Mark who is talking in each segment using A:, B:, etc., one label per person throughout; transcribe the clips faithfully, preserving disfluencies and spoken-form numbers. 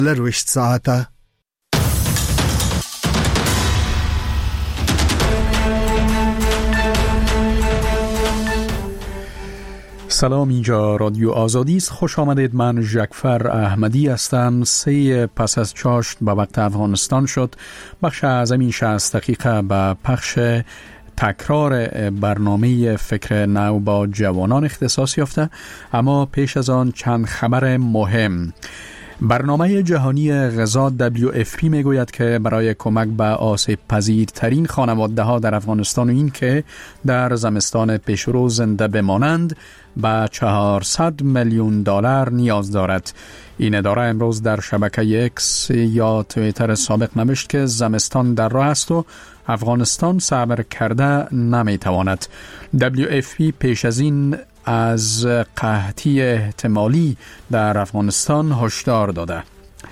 A: لروشت ساعته.
B: سلام، اینجا رادیو آزادی است. خوش آمدید. من جعفر احمدی هستم. سه پس از چاشت به وقت افغانستان شد. بخش از این شصت دقیقه به پخش تکرار برنامه فکر نو با جوانان اختصاص یافته، اما پیش از آن چند خبر مهم. برنامه جهانی غذا دبلیو اف پی میگوید که برای کمک به آسیب پذیرترین خانواده ها در افغانستان و این که در زمستان پیشرو زنده بمانند به چهارصد میلیون دلار نیاز دارد. این اداره امروز در شبکه اکس یا توییتر سابق نوشت که زمستان در راه است و افغانستان صبر کرده نمیتواند. دبلیو اف پی پیش از این از قحطی احتمالی در افغانستان هشدار داده.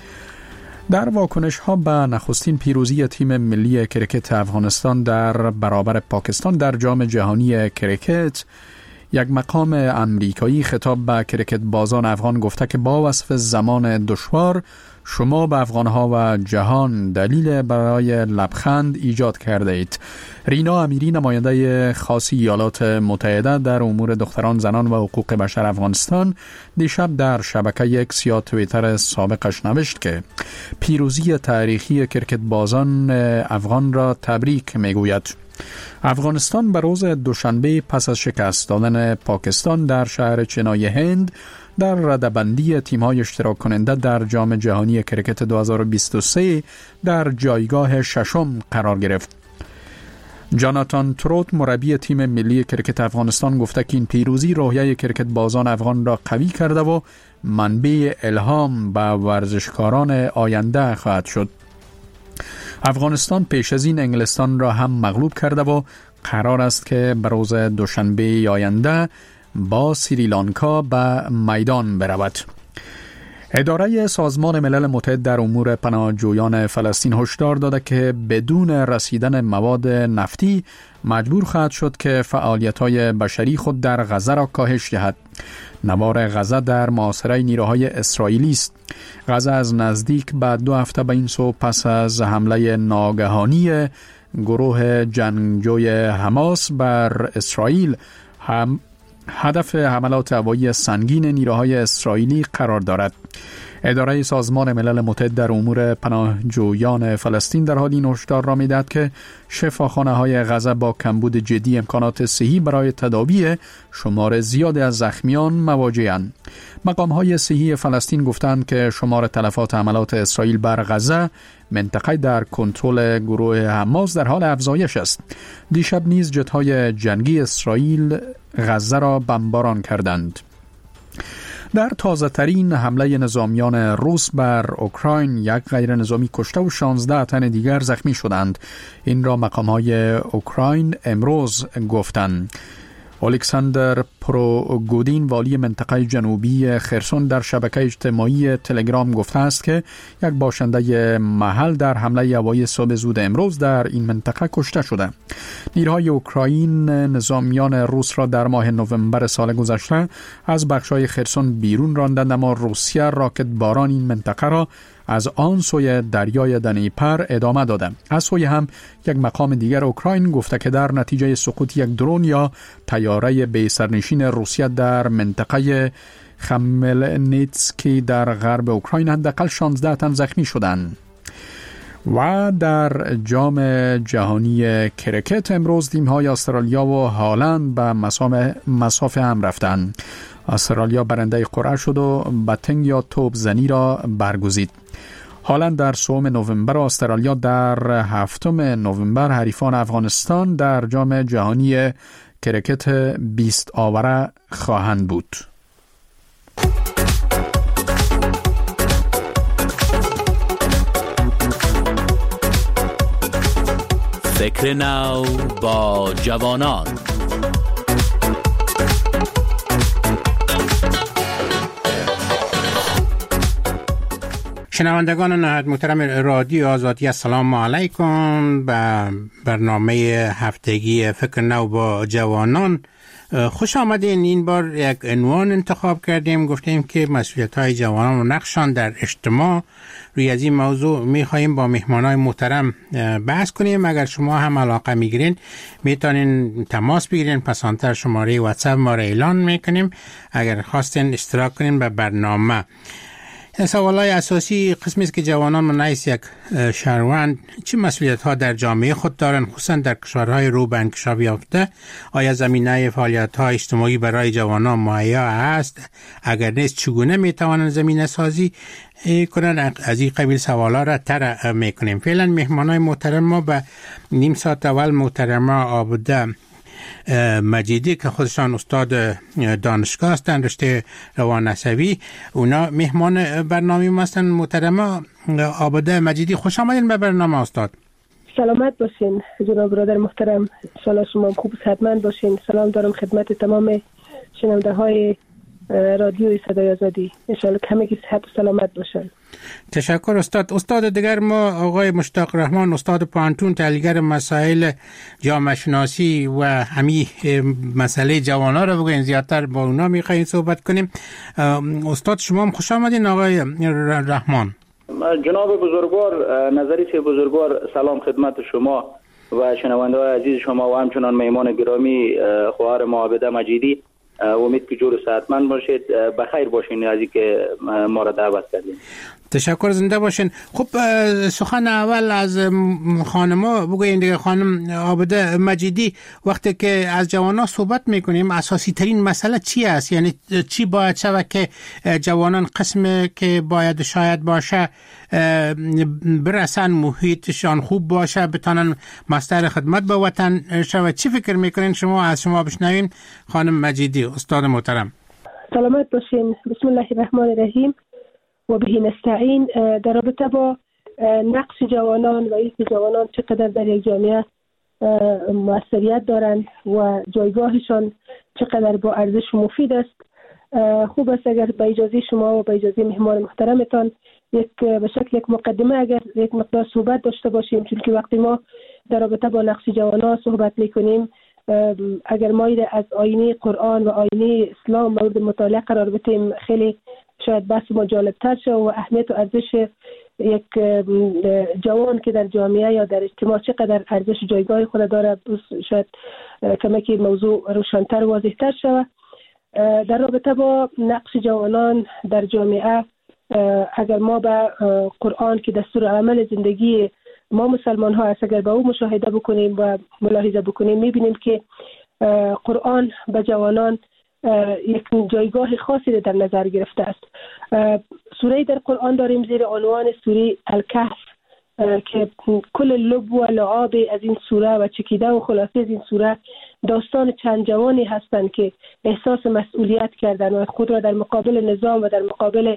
B: در واکنش ها به نخستین پیروزی تیم ملی کرکت افغانستان در برابر پاکستان در جام جهانی کرکت، یک مقام امریکایی خطاب به کرکت بازان افغان گفته که با وصف زمان دشوار شما به افغانها و جهان دلیل برای لبخند ایجاد کرده اید. رینا امیری، نماینده خاص ایالات متحده در امور دختران، زنان و حقوق بشر افغانستان، دیشب در شبکه اکس یا توییتر سابقش نوشت که پیروزی تاریخی کرکت بازان افغان را تبریک میگوید. افغانستان به روز دوشنبه پس از شکست دادن پاکستان در شهر چنای هند در رده‌بندی تیم‌های اشتراک کننده در جام جهانی کرکت دو هزار و بیست و سه در جایگاه ششم قرار گرفت. جاناتان تروت، مربی تیم ملی کرکت افغانستان، گفته که این پیروزی روحیه کرکت بازان افغان را قوی کرده و منبع الهام به ورزشکاران آینده خواهد شد. افغانستان پیش از این انگلستان را هم مغلوب کرده و قرار است که به روز دوشنبه آینده با سریلانکا به میدان برود. اداره سازمان ملل متحد در امور پناهجویان فلسطین هشدار داده که بدون رسیدن مواد نفتی مجبور خواهد شد که فعالیت‌های بشری خود در غزه را کاهش دهد. نوار غزه در محاصره نیروهای اسرائیلی است. غزه از نزدیک بعد دو هفته به این سو پس از حمله ناگهانی گروه جنگجوی حماس بر اسرائیل هم هدف حملات هوایی سنگین نیروهای اسرائیلی قرار دارد. اداره سازمان ملل متحد در امور پناهجویان فلسطین در حال این هشدار را می‌دهد که شفاخانه‌های غزه با کمبود جدی امکانات صحی برای تداوی شمار زیادی از زخمیان مواجه‌اند. مقام‌های صحی فلسطین گفتند که شمار تلفات حملات اسرائیل بر غزه، منطقه در کنترل گروه حماس، در حال افزایش است. دیشب نیز جت‌های جنگی اسرائیل غزه را بمباران کردند. در تازه ترین حمله نظامیان روس بر اوکراین، یک غیر نظامی کشته و شانزده تن دیگر زخمی شدند. این را مقام‌های اوکراین امروز گفتند. الکساندر پروگودین، والی منطقه جنوبی خرسون، در شبکه اجتماعی تلگرام گفته است که یک باشنده محل در حمله هوایی صبح زود امروز در این منطقه کشته شده. نیروهای اوکراین نظامیان روس را در ماه نوامبر سال گذشته از بخش‌های خرسون بیرون راندند، اما روسیه راکت باران این منطقه را از آن سوی دریای دنیپر ادامه داده. از سوی هم یک مقام دیگر اوکراین گفته که در نتیجه سقوط یک درون یا طیاره بی سرنشین روسیه در منطقه خملنیتسکی در غرب اوکراین حداقل شانزده تن زخمی شدند. و در جام جهانی کرکت امروز تیم‌های استرالیا و هالند به مسافه هم رفتند. استرالیا برنده قرعه شد و بتنگ یا توپ زنی را برگزید. هالند در سوم نوامبر و استرالیا در هفتم نوامبر حریفان افغانستان در جام جهانی کرکت بیست آوره خواهند بود.
C: فکر نو با جوانان.
D: شنوندگان نهایت محترم رادیو آزادی، السلام علیکم. به برنامه هفتگی فکر نو با جوانان خوش آمدین. این بار یک عنوان انتخاب کردیم، گفتیم که مسئولیت های جوانان و نقشان در اجتماع. روی از این موضوع میخواییم با مهمانای محترم بحث کنیم. اگر شما هم علاقه میگیرین میتونین تماس بگیرین، پسانتر شماره واتساپ ما را اعلان میکنیم اگر خواستین اشتراک کنین به برنامه. سوالای اساسی قسمی است که جوانان من نیست یک شهروند چه مسئولیت ها در جامعه خود دارند، خصوصا در کشورهای رو به انکشاف یافته؟ آیا زمینه فعالیت های اجتماعی برای جوانان مهیا است؟ اگر نیست چگونه میتوانند زمینه سازی کنند؟ از این قبیل سوالا را طرح میکنیم. فعلا مهمانای محترم ما به نیم ساعت اول محترمه عابده مجیدی که خودشان استاد دانشگاه هستند، رشته روانشناسی، اونا مهمان برنامه ما هستند. محترمه عابده مجیدی، خوش آمدین به برنامه استاد.
A: سلامت باشین جناب برادر محترم، انشالله شما خوب صحتمند باشین. سلام دارم خدمت تمام شنونده های رادیوی صدای آزادی، انشالله همه کی صحت و سلامت باشن.
D: تشکر استاد. استاد دیگر ما آقای مشتاق رحمان، استاد پانتون، تحلیلگر مسائل جامعه شناسی و همین مسئله جوانا رو بگوین، زیادتر با اونا میخوایم صحبت کنیم. استاد شما هم خوش آمدین آقای رحمان.
E: جناب بزرگوار، نظریت بزرگوار، سلام خدمت شما و شنونده های عزیز شما و همچنان مهمان گرامی خواهر ما عابده مجیدی. امید که جور و صحتمند باشید، بخیر باشین از اینکه ما را دعوت کردین.
D: تشکر، زنده باشین. خب سخن اول از خانم بگوین دیگه. خانم عابده مجیدی، وقتی که از جوانان صحبت میکنیم اساسی ترین مسئله چی است؟ یعنی چی باید شود که جوانان قسم که باید شاید باشه برسن، محیطشان خوب باشه، بتانن مستر خدمت به وطن شود؟ چی فکر میکنین شما؟ از شما بشنویم خانم مجیدی، استاد محترم.
A: سلامت باشین. بسم الله الرحمن الرحیم و به نستعین. در رابطه با نقش جوانان و اینکه جوانان چقدر در یک جامعه موثریت دارند و جایگاهشان چقدر با ارزش و مفید است، خوب است اگر به اجازه شما و به اجازه مهمان محترمتان یک به شکل یک مقدمه اگر یک مقدار صحبت داشته باشیم، چون که وقتی ما در رابطه با نقش جوانان صحبت میکنیم، اگر ما از آینه قرآن و آینه اسلام مورد مطالعه قرار بدیم خیلی شاید بحث ما جالبتر شه و اهمیت و ارزش یک جوان که در جامعه یا در اجتماع چقدر ارزش جایگاه خود داره شاید کمکی موضوع روشن‌تر و واضح‌تر شود. در رابطه با نقش جوانان در جامعه، اگر ما به قرآن که دستور عمل زندگی ما مسلمان ها است اگر به او مشاهده بکنیم و ملاحظه بکنیم، میبینیم که قرآن به جوانان یک جایگاه خاصی در نظر گرفته است. سوره در قرآن داریم زیر عنوان سوره الکهف که کل لب و لعاب از این سوره و چکیده و خلاصه از این سوره داستان چند جوانی هستند که احساس مسئولیت کردند و خود را در مقابل نظام و در مقابل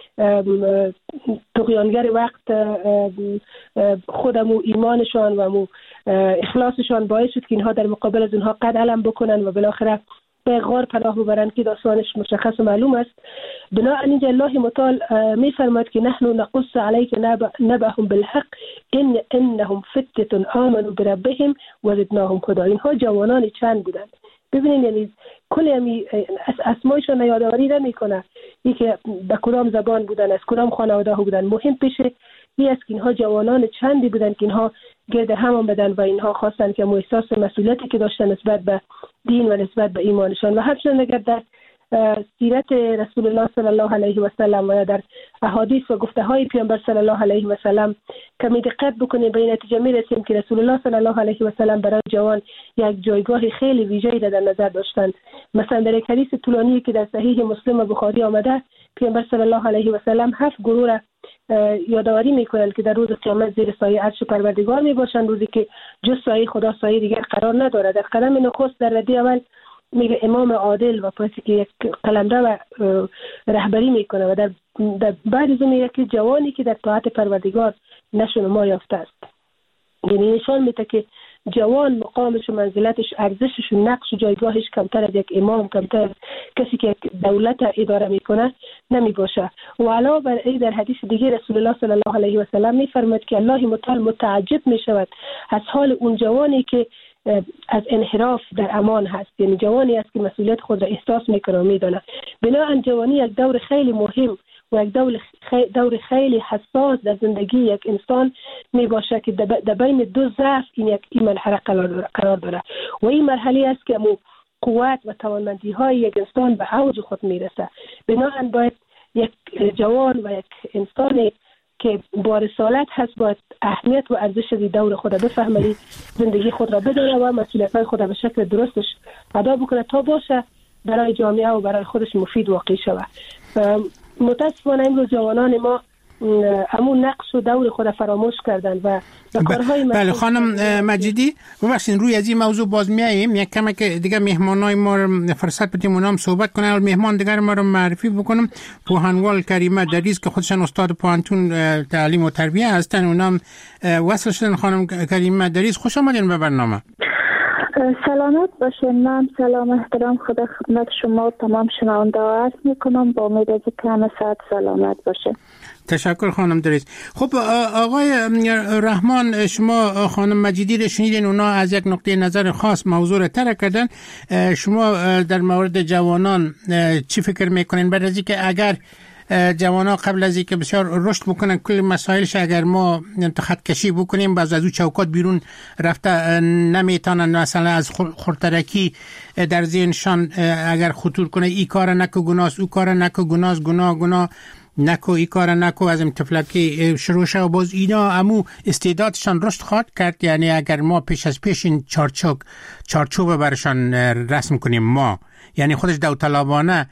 A: طغیانگر وقت خودم و ایمانشان و اخلاصشان باعث شد که اینها در مقابل از اونها قد علم بکنن و بالاخره به غار پناه ببرند که داستانش مشخص و معلوم است. بنابراین الله متعال می‌فرماید که نحن نقص علیک نبأهم بالحق ان انهم فتنة آمنوا بربهم وزدناهم هدی. اینها جوانان چند بودند؟ ببینید، یعنی کلی اسمایشون یادآوری نمی‌کنه این که به کدام زبان بودن، از کدام خانواده بودن. مهم پیشه این است که اینها جوانان چندی بودن که اینها گرد هم آمدن و اینها خواستن که احساس مسئولیتی که داشتن نسبت به دین و نسبت به ایمانشان و همچنین اگر در سیرت رسول الله صلی الله علیه و سلم و در احادیث و گفته های پیامبر صلی الله علیه و سلم کمی دقت بکنیم به نتیجه میرسیم که رسول الله صلی الله علیه و سلم برای جوان یک جایگاه خیلی ویژه‌ای در نظر داشتند. مثلا در یک حدیث طولانی که در صحیح مسلم و بخاری آمده، پیامبر صلی الله علیه و سلم هفت گروه را یادآوری میکنند که در روز قیامت زیر سایه عرش پروردگار میباشند، روزی که جز سایه خدا سایه دیگر قرار نداره. در قدم نخست در ردی اول میگه امام عادل و پسی که یک قلمرو و رهبری میکنه و در, در بعد از اون میگه که جوانی که در طاعت پروردگار نشون ما یافته است. یعنی نشان میده که جوان مقامش و منزلتش، ارزشش و نقش و جایگاهش کمتر از یک امام، کمتر از کسی که دولت اداره میکنه نمی باشه. و علاوه بر این در حدیث دیگه رسول الله صلی الله علیه و سلم میفرماید که الله متعال متعجب میشود از حال اون جوانی که از انحراف در امان هست. یعنی جوانی است که مسئولیت خود را احساس میکنه و میدونه. بنابراین جوانی یک دور خیلی مهم و یک دور خیلی, دور خیلی حساس در زندگی یک انسان می باشه که در بین دو ضعف این یک این مرحله قرار داره و این مرحله است که مو قوت و توانمندی های یک انسان به اوج خود میرسه. بنابراین باید یک جوان و یک انسانی که با رسالت هست باید اهمیت و ارزش دی دور خود بفهمه، زندگی خود را بدونه و مسئولیت‌های خود را به شکل درستش ادا بکنه تا باشه برای جامعه و برای خودش مفید واقع شود. متاسفانه امروز جوانان ما همون نقش و دور خود فراموش کردن و کارهای
D: بله خانم مجیدی ببخشید روی از این موضوع باز میاییم، یک کمی که دیگه مهمانای ما رو فرصت بدیم اونام صحبت کنن. اول مهمان دیگر ما رو معرفی بکنم، پوهنوال کریمه دریز که خودشان استاد پوهنتون تعلیم و تربیه هستن، اونام وصل شدن. خانم کریمه دریز خوش آمدین به برنامه.
F: سلامت باشین. من سلام احترام خدا خدمت شما و تمام شنونده ها عرض میکنم، با امید از که همه ساعت سلامت باشه.
D: تشکر خانم دریز. خب آقای رحمان، شما خانم مجیدی رو شنیدین، اونا از یک نقطه نظر خاص موضوع رو طرح کردن. شما در مورد جوانان چی فکر میکنین؟ بعد از اینکه اگر جوانا قبل از اینکه بسیار رشد بکنن کل مسائلش اگر ما خط کشی بکنیم باز از اون چوکات بیرون رفته نمیتونن، مثلا از خورترکی در ذهنشان اگر خطور کنه ای کار نکو گناست، او کار نکو گناست، گناه گناه نکو، ای کار نکو، از این طفلکی شروع شد و باز اینا امو استعدادشان رشد خواهد کرد. یعنی اگر ما پیش از پیش این چارچوب چارچوب برشان رسم کنیم ما، یعنی خودش داوطلبانه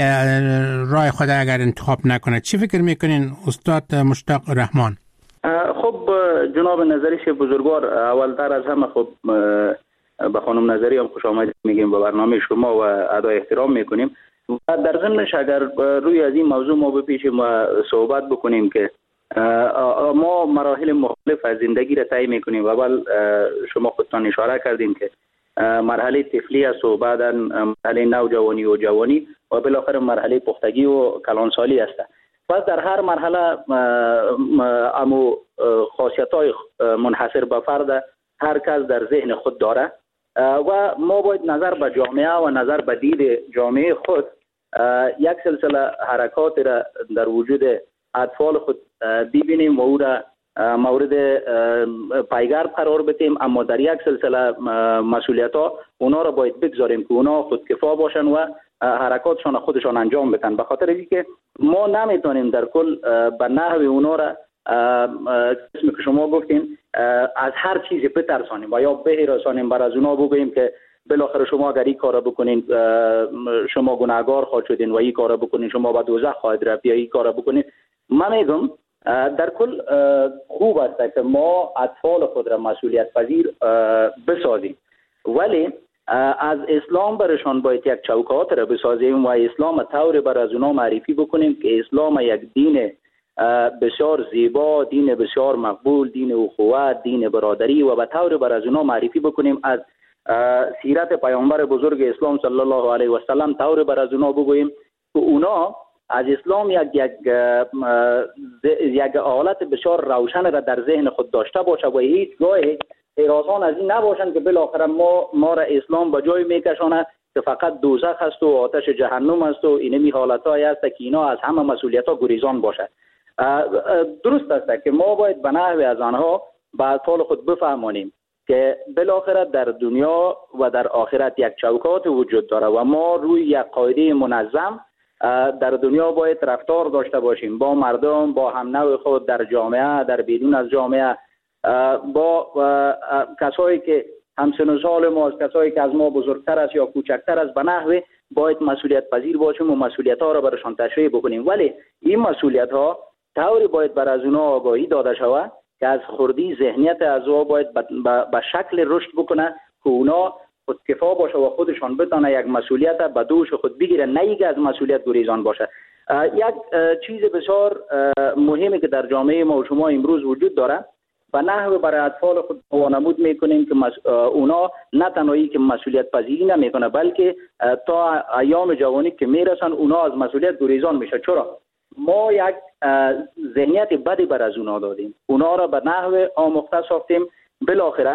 D: راه خود اگر انتخاب نکنه، چی فکر میکنین استاد مشتاق رحمان؟
E: خب جناب نظریش بزرگوار، اولتر از همه خب به خانم نظری هم خوش آمد میگیم به برنامه شما و ادای احترام میکنیم. و در ضمنش اگر روی از این موضوع ما بپیشیم و صحبت بکنیم که ما مراحل مختلف از زندگی را طی میکنیم. اول شما خودتان اشاره کردین که مرحله طفلی است و بعدا مرحله نوجوانی و جوانی و بالاخره مرحله پختگی و کلانسالی است. پس در هر مرحله امو خاصیت‌های منحصر به فرد هر کس در ذهن خود داره و ما باید نظر به جامعه و نظر به دید جامعه خود یک سلسله حرکات را در وجود اطفال خود ببینیم و او را مورد پایگار قرار بدیم، اما در یک سلسله مسئولیت ها اونا را باید بگذاریم که اونا خودکفا باشن و حرکاتشان خودشان انجام بدن. به خاطر اینکه ما نمیتونیم در کل به نحو اونا را اسمی که شما گفتین از هر چیزی بترسانیم و یا بهرسانیم، بر از اونا بگوییم که بالاخره شما اگر این کارا بکنین شما گناهگار خواهد شدین و این کارا بکنین شما به دوزخ خواهد رفت یا این کارا بکنین. من میگم در کل خوب است که ما اطفال خود را مسئولیت پذیر بسازیم، ولی از اسلام برشان باید یک چوکات را بسازیم و اسلام طور بر از اونا معرفی بکنیم که اسلام یک دین بسیار زیبا، دین بسیار مقبول، دین اخوت، دین برادری و به طور بر از اونا معرفی بکنیم. از سیرت پیامبر بزرگ اسلام صلی الله علیه و سلم طور بر از اونا بگوییم که اونا از اسلام یک یک یک حالت بسیار روشن را در ذهن خود داشته باشه و هیچ گاهی حراسان از این نباشند که بالاخره ما ما را اسلام به جای میکشانه که فقط دوزخ است و آتش جهنم است و اینمی حالت‌هایی است که اینا از همه مسئولیت‌ها گریزان باشه. درست است که ما باید به نحو از آنها به اطفال خود بفهمانیم که بالاخره در دنیا و در آخرت یک چوکات وجود داره و ما روی یک قاعده منظم در دنیا باید رفتار داشته باشیم با مردم، با هم نوع خود در جامعه، در بیرون از جامعه، با کسایی که همسن و سال ما، کسایی که از ما بزرگتر است یا کوچکتر است، به نحوی باید مسئولیت پذیر باشیم و مسئولیت ها را برشان تشریح بکنیم. ولی این مسئولیت ها طوری باید بر از اونا آگاهی داده شود که از خردی ذهنیت از او باید به شکل رشد بکنه که اونا خودکفا باشه و خودشان بتونه یک مسئولیت به دوش خود بگیره، نه اینکه از مسئولیت گریزان باشه. یک چیز بسیار مهمی که در جامعه ما و شما امروز وجود داره، به نحو برای اطفال خود وانمود میکنیم که مس... اونا نه تنهایی که مسئولیت پذیری نمیکنه بلکه تا ایام جوانی که میرسن اونا از مسئولیت گریزان میشه. چرا؟ ما یک ذهنیت بدی بر از اونا دادیم، اونا را به نحو آموخته ساختیم، بالاخره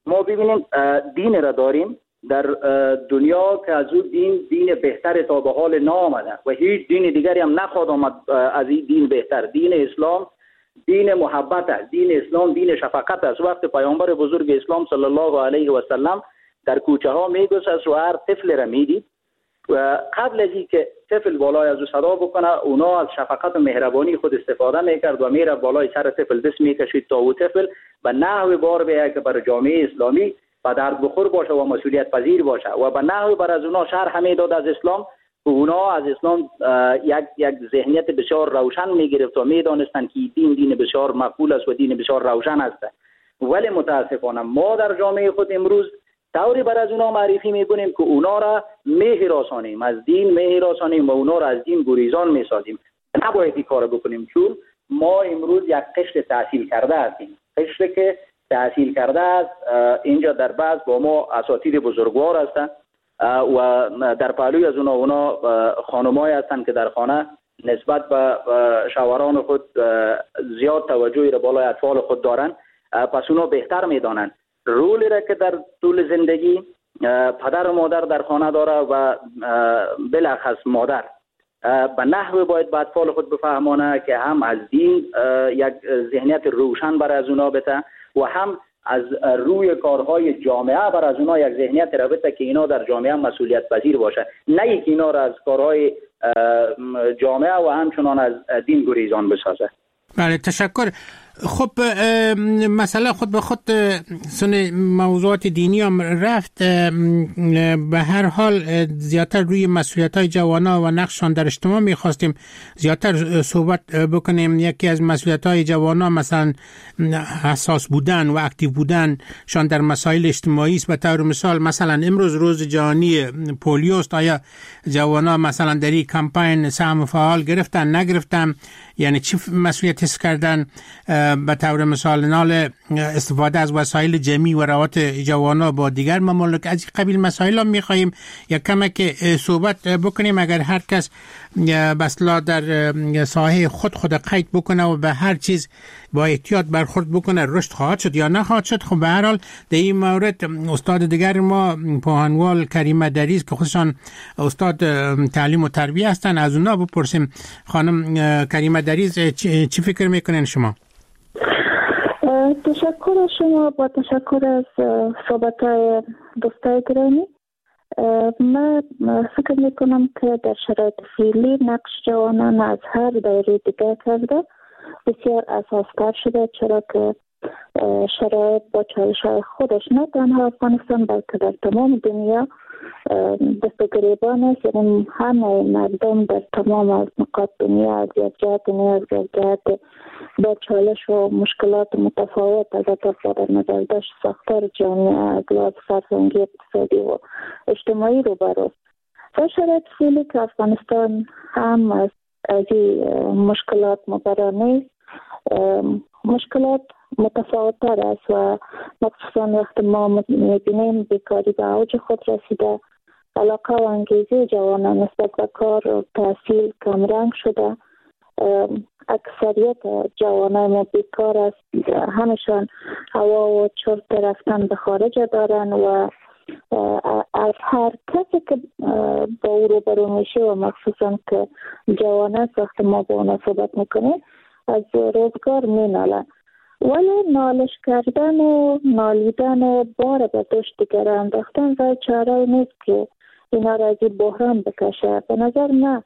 E: ما ببینیم دین را داریم در دنیا که از او دین دین بهتر تا به حال نآمده و هیچ دین دیگری هم نخواهد آمد از این دین بهتر. دین اسلام دین محبت است، دین اسلام دین شفقت است. وقتی پیامبر بزرگ اسلام صلی الله علیه و سلم در کوچه ها میگذشت و هر طفل را میدید و قبل از اینکه طفل بالای از او صدا بکنه اونا از شفقت و مهربانی خود استفاده میکرد و میره بالای سر طفل دست میکشید تا او طفل به نحو بار بیاید که برای جامعه اسلامی به درد بخور باشه و مسئولیت پذیر باشه و به نحو بر از اونا شرح میداد از اسلام که اونا از اسلام یک یک ذهنیت بسیار روشن میگرفت و میدانستند که دین دین بسیار مقبول است و دین بسیار روشن است. ولی متاسفانه ما در جامعه خود امروز طوری بر از اونا معرفی میکنیم که اونا را میهراسانیم، از دین میهراسانیم و اونا را از دین گریزان میسازیم. نباید این کار بکنیم چون ما امروز یک قشر تحصیل کرده هستیم. قشر که تحصیل کرده است اینجا در بعض با ما اساتید بزرگوار هستند و در پهلوی از اونا اونا خانمایی هستند که در خانه نسبت به شوهران خود زیاد توجهی را بالای اطفال خود دارند، پس اونا بهتر میدانند رولی را که در طول زندگی پدر و مادر در خانه داره و بلخص مادر به نحو باید به اطفال خود بفهمانه که هم از دین یک ذهنیت روشن برای از اونا بده و هم از روی کارهای جامعه برای از اونا یک ذهنیت را بده که اینا در جامعه مسئولیت پذیر باشه، نه اینکه اینا را از کارهای جامعه و همچنان از دین گریزان بسازه.
D: بله تشکر. خب مثلا خود به خود سن موضوعات دینی هم رفت، به هر حال زیادتر روی مسئولیت های جوانا و نقششان در اجتماع میخواستیم زیادتر صحبت بکنیم. یکی از مسئولیت های جوانا مثلا حساس بودن و اکتیو بودن شان در مسائل اجتماعی است. به طور مثال مثلا امروز روز جهانی پولیو است، آیا جوانا مثلا در این کمپین سهم فعال گرفتن نگرفتن، یعنی چی مسئولیت حس کردن؟ به طور مثال نال استفاده از وسایل جمعی و روابط جوانا با دیگر ممالک، از این قبیل مسائل هم میخواییم یک کمک صحبت بکنیم. اگر هر کس به اصطلاح در ساحه خود خود قید بکنه و به هر چیز با احتیاط برخورد بکنه رشد خواهد شد یا نخواهد شد. خب به هر حال در این مورد استاد دیگر ما پوهنوال کریمه دریز که خودشان استاد تعلیم و تربیه هستن از اونا بپرسیم. خانم کریمه دریز چی فکر میکنین شما؟
F: تشکر از شما، با تشکر از صحبت‌های دوستای گرامی. من فکر میکنم که در شرایط فعلی نقش جوانان از هر دوره دیگر کرده بسیار اساس‌تر شده، چرا که شرایط با چالش‌های خودش نه تنها افغانستان بلکه در تمام دنیا دست گریبان است. یعنی همه مردم در تمام از نقاط دنیا از یک جهت نیاز از جهت با چالش و مشکلات متفاوت از اطلاع در نظر داشت ساختار جامعه از لحاظ فرهنگی اقتصادی و اجتماعی رو باروست. در شرایط فعلی که افغانستان هم از از مشکلات مبرانه مشکلات متفاوت تر است و مخصوصا وقت ما میبینیم بیکاری به اوج خود رسیده، علاقه و انگیزه جوانان نسبت به کار و تحصیل کمرنگ شده. اکثریت جوانان ما بیکار است، همشان هوا و چرت رفتن به خارج دارن و از هر کسی که با او روبرو میشه و مخصوصا که جوانان وقت ما با اونا صحبت میکنیم از روزگار مینالن، ولی نالش کردن و نالیدن و بار به دوش دیگر انداختن و چاره نیست که اینا را از این بحران بکشه. به نظر من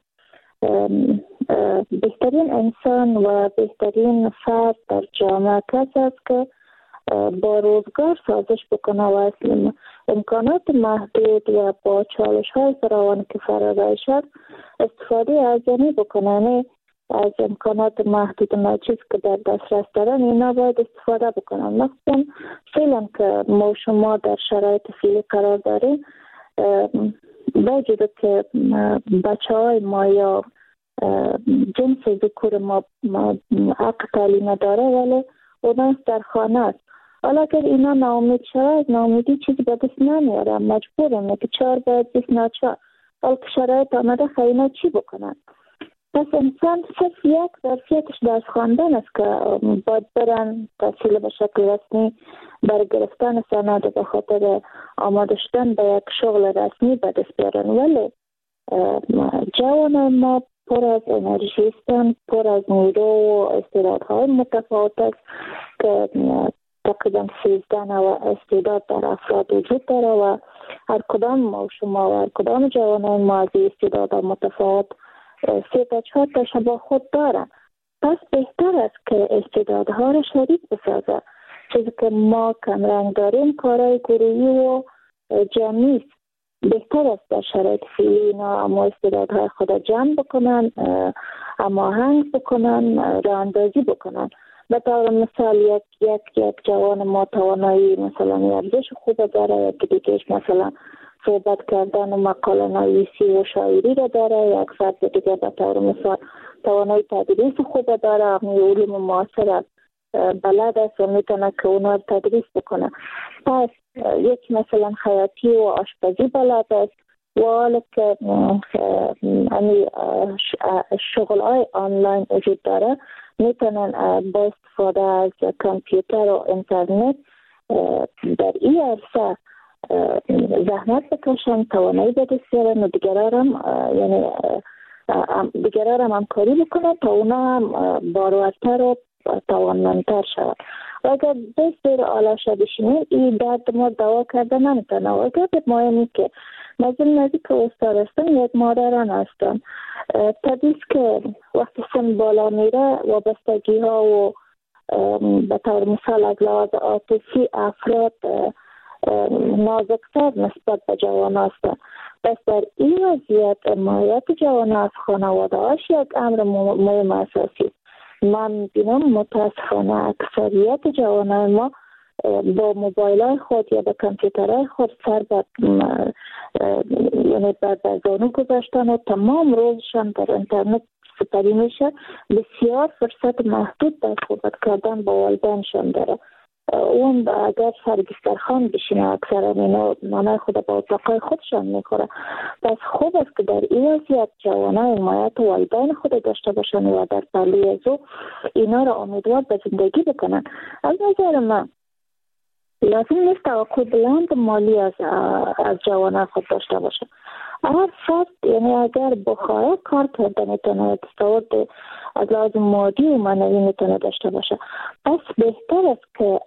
F: بهترین انسان و بهترین فرد در جامعه کسی است که با روزگار سازش بکنه و اصلا امکانات محدود و با چالش های فراوان که فرارای شد استفاده ازنی بکنه، از امکانات محدود و ناچیز که در دسترس دارن اینا باید استفاده بکنن. مثلا فعلا که ما شما در شرایط فعلی قرار داریم باید که بچه های ما یا جنس ذکور ما, ما حق تعلیم داره ولی اونا در خانه است. حالا اگر اینا ناامید شود ناامیدی چیزی به دست نمیاره، مجبورم که چهار باید بیست ناچار حال که شرایط آمده خیلی چی بکنن. پس انسان صرف یک ظرفیتش درس خواندن است که باید برن تحصیل به شکل رسمی برای گرفتن سند به خاطر آماده شدن به یک شغل رسمی به دست بیارن. ولی جوان ما پر از انرژی هستند، پر از نیرو و استعدادهای متفاوت است که تقریبا سیزده نوع استعداد در افراد وجود داره و هر کدام ما و شما و هر کدام جوانان ما از استعدادها متفاوت سه تا چهار تا با خود دارن. پس بهتر است که استعدادها را شریک بسازه. چیزی که ما کمرنگ داریم کارهای گروهی و جمعی است. بهتر است در شرایط فعلی اینا اما استعدادهای خود جمع بکنن، هماهنگ بکنن، راه اندازی بکنن. به طور مثال یک یک یک جوان ما توانایی مثلا ورزش خوب داره، یک دیگهش مثلا صحبت کردن و مقاله نویسی و شاعری را داره، یک فرد دیگه به طور مثال توانایی تدریس خوب داره، همین علوم معاصر بلد است و میتونه که اونا رو تدریس بکنه. پس یک مثلا خیاطی و آشپزی بلد است و حالا که شغل های آنلاین وجود داره میتونن با استفاده از کامپیوتر و اینترنت در این عرصه زحمت بکشن، توانایی به دست بیارن و دیگران هم یعنی دیگران هم همکاری بکنن تا اونا هم بارورتر و توانمندتر شود. و اگر دست بیر آلشه بشینیم این درد ما دوا کرده نمیتونه. و اگر مهمی که نظر نزدیک استاد هستن یک مادران هستن تدریس که وقتی سن بالا میره وابستگی ها و به طور مثال از لحاظ عاطفی افراد نازکتر نسبت به جوان هستن. پس در این وضعیت حمایت جوان از خانواده هاش یک امر مهم اساسی. من بینم متاسفانه اکثریت جوانان ما با موبایل های خود یا با کامپیوترهای خود سر به یعنی بر زانو گذاشتن و تمام روزشان در اینترنت سپری میشه. بسیار فرصت محدود در صحبت کردن با والدینشان داره. اون اگر سرگسترخان بشینه اکثر اینا نانای خود با اتاقای خودشان میخوره. پس خوب است که در این وضعیت جوانای حمایت والدین خود داشته باشن و در پهلوی از او اینا را امیدوار به زندگی بکنن. از نظر من لازم نیست توقع بلند مالی از از جوانان خود داشته باشه. هر فرد یعنی اگر بخواه کار کرده میتونه دستاورد از لازم مادی و معنوی میتونه داشته باشه. پس بهتر است که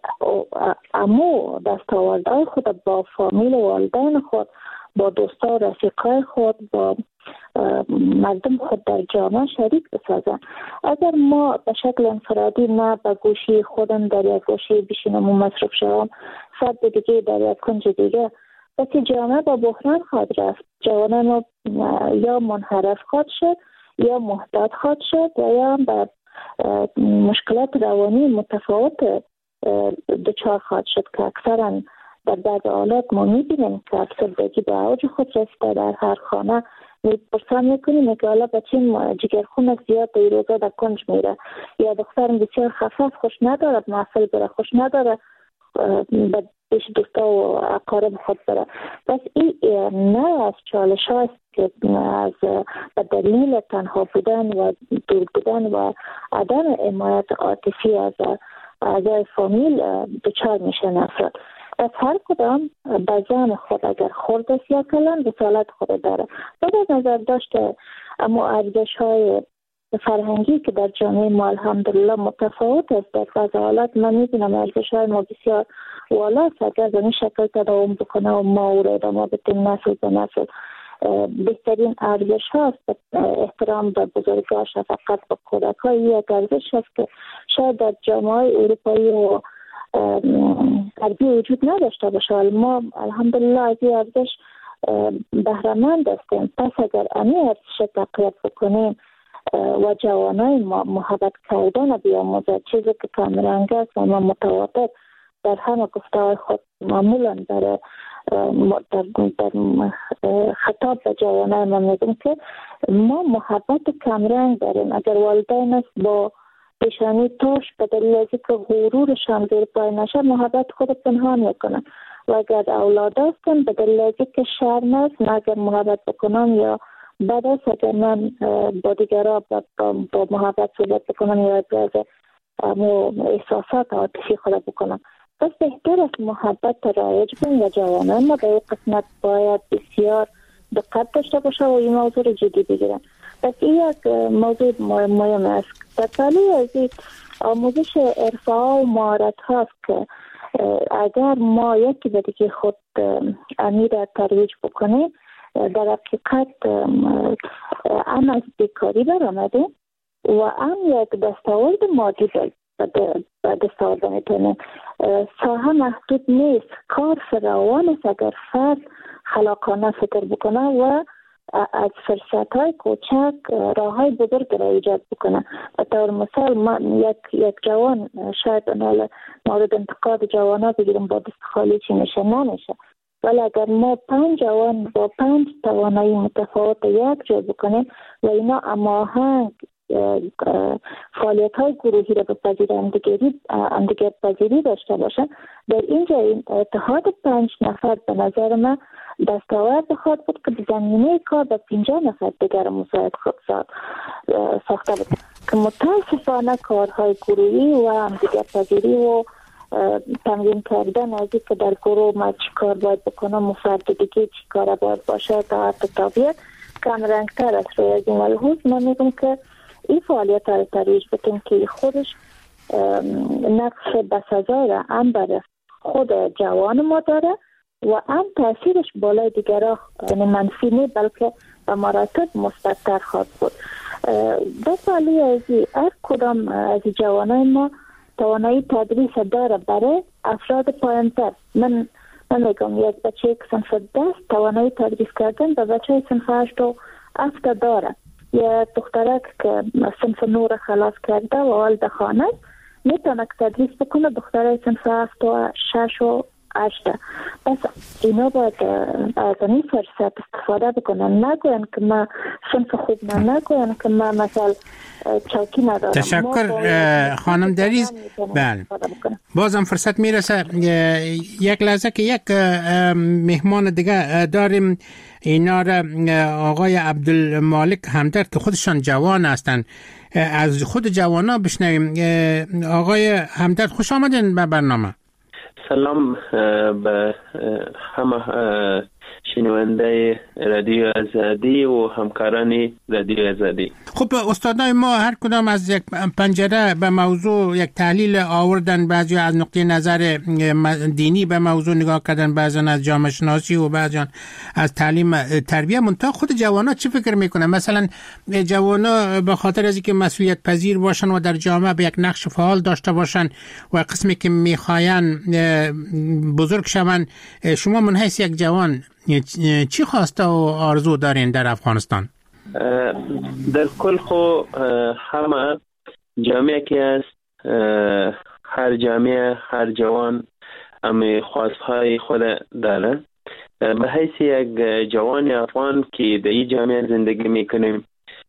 F: امو دستاوردهای خود با فامیل و والدین خود، با دوستا و رفیقای خود، با مردم خود در جامعه شریک بسازن. اگر ما به شکل انفرادی نه به گوشی خودم در یک گوشی بشینم و مصرف شوم، فرد دیگه در یک کنج دیگه، وقتی جامعه با بحران خواهد رفت. جوانان ما یا منحرف خواهد شد یا محتاط خواهد شد و یا به مشکلات روانی متفاوت دچار خواهد شد که اکثرا در بعض حالات ما میبینیم که افسردگی به اوج خود رسیده. در هر خانه میپرسان میکنیم که حالا بچیم جگرخون زیاد در روزا در کنج میره یا دخترم بسیار خفاف خوش نداره محفل بره، خوش نداره به پیش دوستا و اقارب خود بره. پس این نه از چالش هاست که از به دلیل تنها بودن و دور بودن و عدم حمایت عاطفی از اعضای فامیل دچار میشن افراد. پس هر کدام به زن خود اگر خورد است یا کلان رسالت خود داره. باید از نظر داشته اما ارزش های فرهنگی که در جامعه ما الحمدلله متفاوت است. در بعض حالات من میبینم ارزش های ما بسیار والا است. اگر از این شکل تداوم بکنه و ما او را ادامه بدیم نسل به نسل، بهترین ارزش هاست. احترام به بزرگان، شفقت به کودک ها یک ارزش هست که شاید در جامعه اروپایی و غربی وجود نداشته باشه. ما الحمدلله از این ارزش بهره‌مند هستیم. پس اگر امی ارزش تقویت بکنیم و جوانای ما محبت کردن بیاموزد، چیزی که کامرنگ است و ما متواتر در همه گفته‌های خود معمولا در در, در خطاب به جوانای ما میگیم که ما محبت کمرنگ داریم. اگر والدین است با پیشانی توش به دلیل از که غرورشان زیر پای نشه محبت خود پنهان میکنن و اگر اولاد هستن به دلیل از که شرم است، من اگر محبت بکنم یا بعد از اگر من با دیگرها با محبت صحبت بکنم یا از احساسات عاطفی خود بکنم، پس بهتر است محبت رایج بین و جوانان ما در این قسمت باید بسیار دقت داشته باشه و این موضوع رو جدی بگیرن. پس این یک موضوع مهم است. در تالی از این آموزش حرفه ها و مهارت هاست که اگر ما یکی به دیگه خود امیر ترویج بکنیم، در حقیقت هم از بیکاری برآمده و هم یک دستاورد مادی به دست آورده میتونه. ساحه محدود نیست، کار فراوان است اگر فرد خلاقانه فکر بکنه و از فرصت های کوچک راه های بزرگ را ایجاد بکنه. به طور مثال من یک یک جوان، شاید مورد انتقاد جوانا بگیرم با دست خالی چی میشه، نمیشه. ولی اگر ما پنج جوان با پنج توانایی متفاوت یک جا بکنیم و اینا هماهنگ فعالیت های گروهی را بپذیره، همدیگر پذیری داشته باشن، در اینجا این اتحاد پنج نفر به نظر من دستاورد خواهد بود که زمینه کار به پنجاه نفر دیگر مساعد خود ساخته بود که متاسفانه کارهای گروهی و همدیگر پذیری و تمرین کردن از این که در گروه ما چی کار باید بکنم و فرد دیگه چی کار باید باشه تا حتی طبیعت کم رنگ تر است. روی از این ملحوظ من میگم که این فعالیت ها رو ترویج بکنیم که خودش نقش بسزای را هم برای خود جوان ما داره و هم تاثیرش بالای دیگرها منفی نه بلکه به مراتب مثبت‌تر خواهد بود. در سالی از هر کدام از جوانای ما توانایی تدریس داره برای افراد پایان‌تر. من من میگم یک بچه یک صنف دست توانایی تدریس کردن به بچه صنف هشت و هفت داره. یا دخترک که صنف نور خلاص کرده و حال در خانه میتونه تدریس بکنه دختره صنف هفت و شش و هشت. پس اینا باید از این فرصت استفاده بکنن، نگوین که ما صنف خوب نه، نگوین که ما مثلا چوکی ندارم.
D: تشکر خانم دریز. بله بازم فرصت میرسه یک لحظه که یک مهمان دیگه داریم، اینا را آقای عبدالمالک همدرد که خودشان جوان هستند، از خود جوانا بشنویم. آقای همدرد خوش آمدین به برنامه.
G: سلام به همه شنونده رادیو آزادی و همکاران رادیو آزادی.
D: خب استادای ما هر کدام از یک پنجره به موضوع یک تحلیل آوردن، بعضی از نقطه نظر دینی به موضوع نگاه کردن، بعضی از جامعه شناسی و بعضی از تعلیم تربیه. منتها خود جوانا چی فکر میکنن؟ مثلا جوانا به خاطر از اینکه مسئولیت پذیر باشن و در جامعه به یک نقش فعال داشته باشن و قسمی که میخواین بزرگ شون، شما من حیث یک جوان چی خواسته و آرزو دارین در افغانستان؟
G: در کل خو همه جامعه که است، هر جامعه هر جوان امی خواستهای خود دارن. به حیث یک جوان افغان که در این جامعه زندگی میکنیم،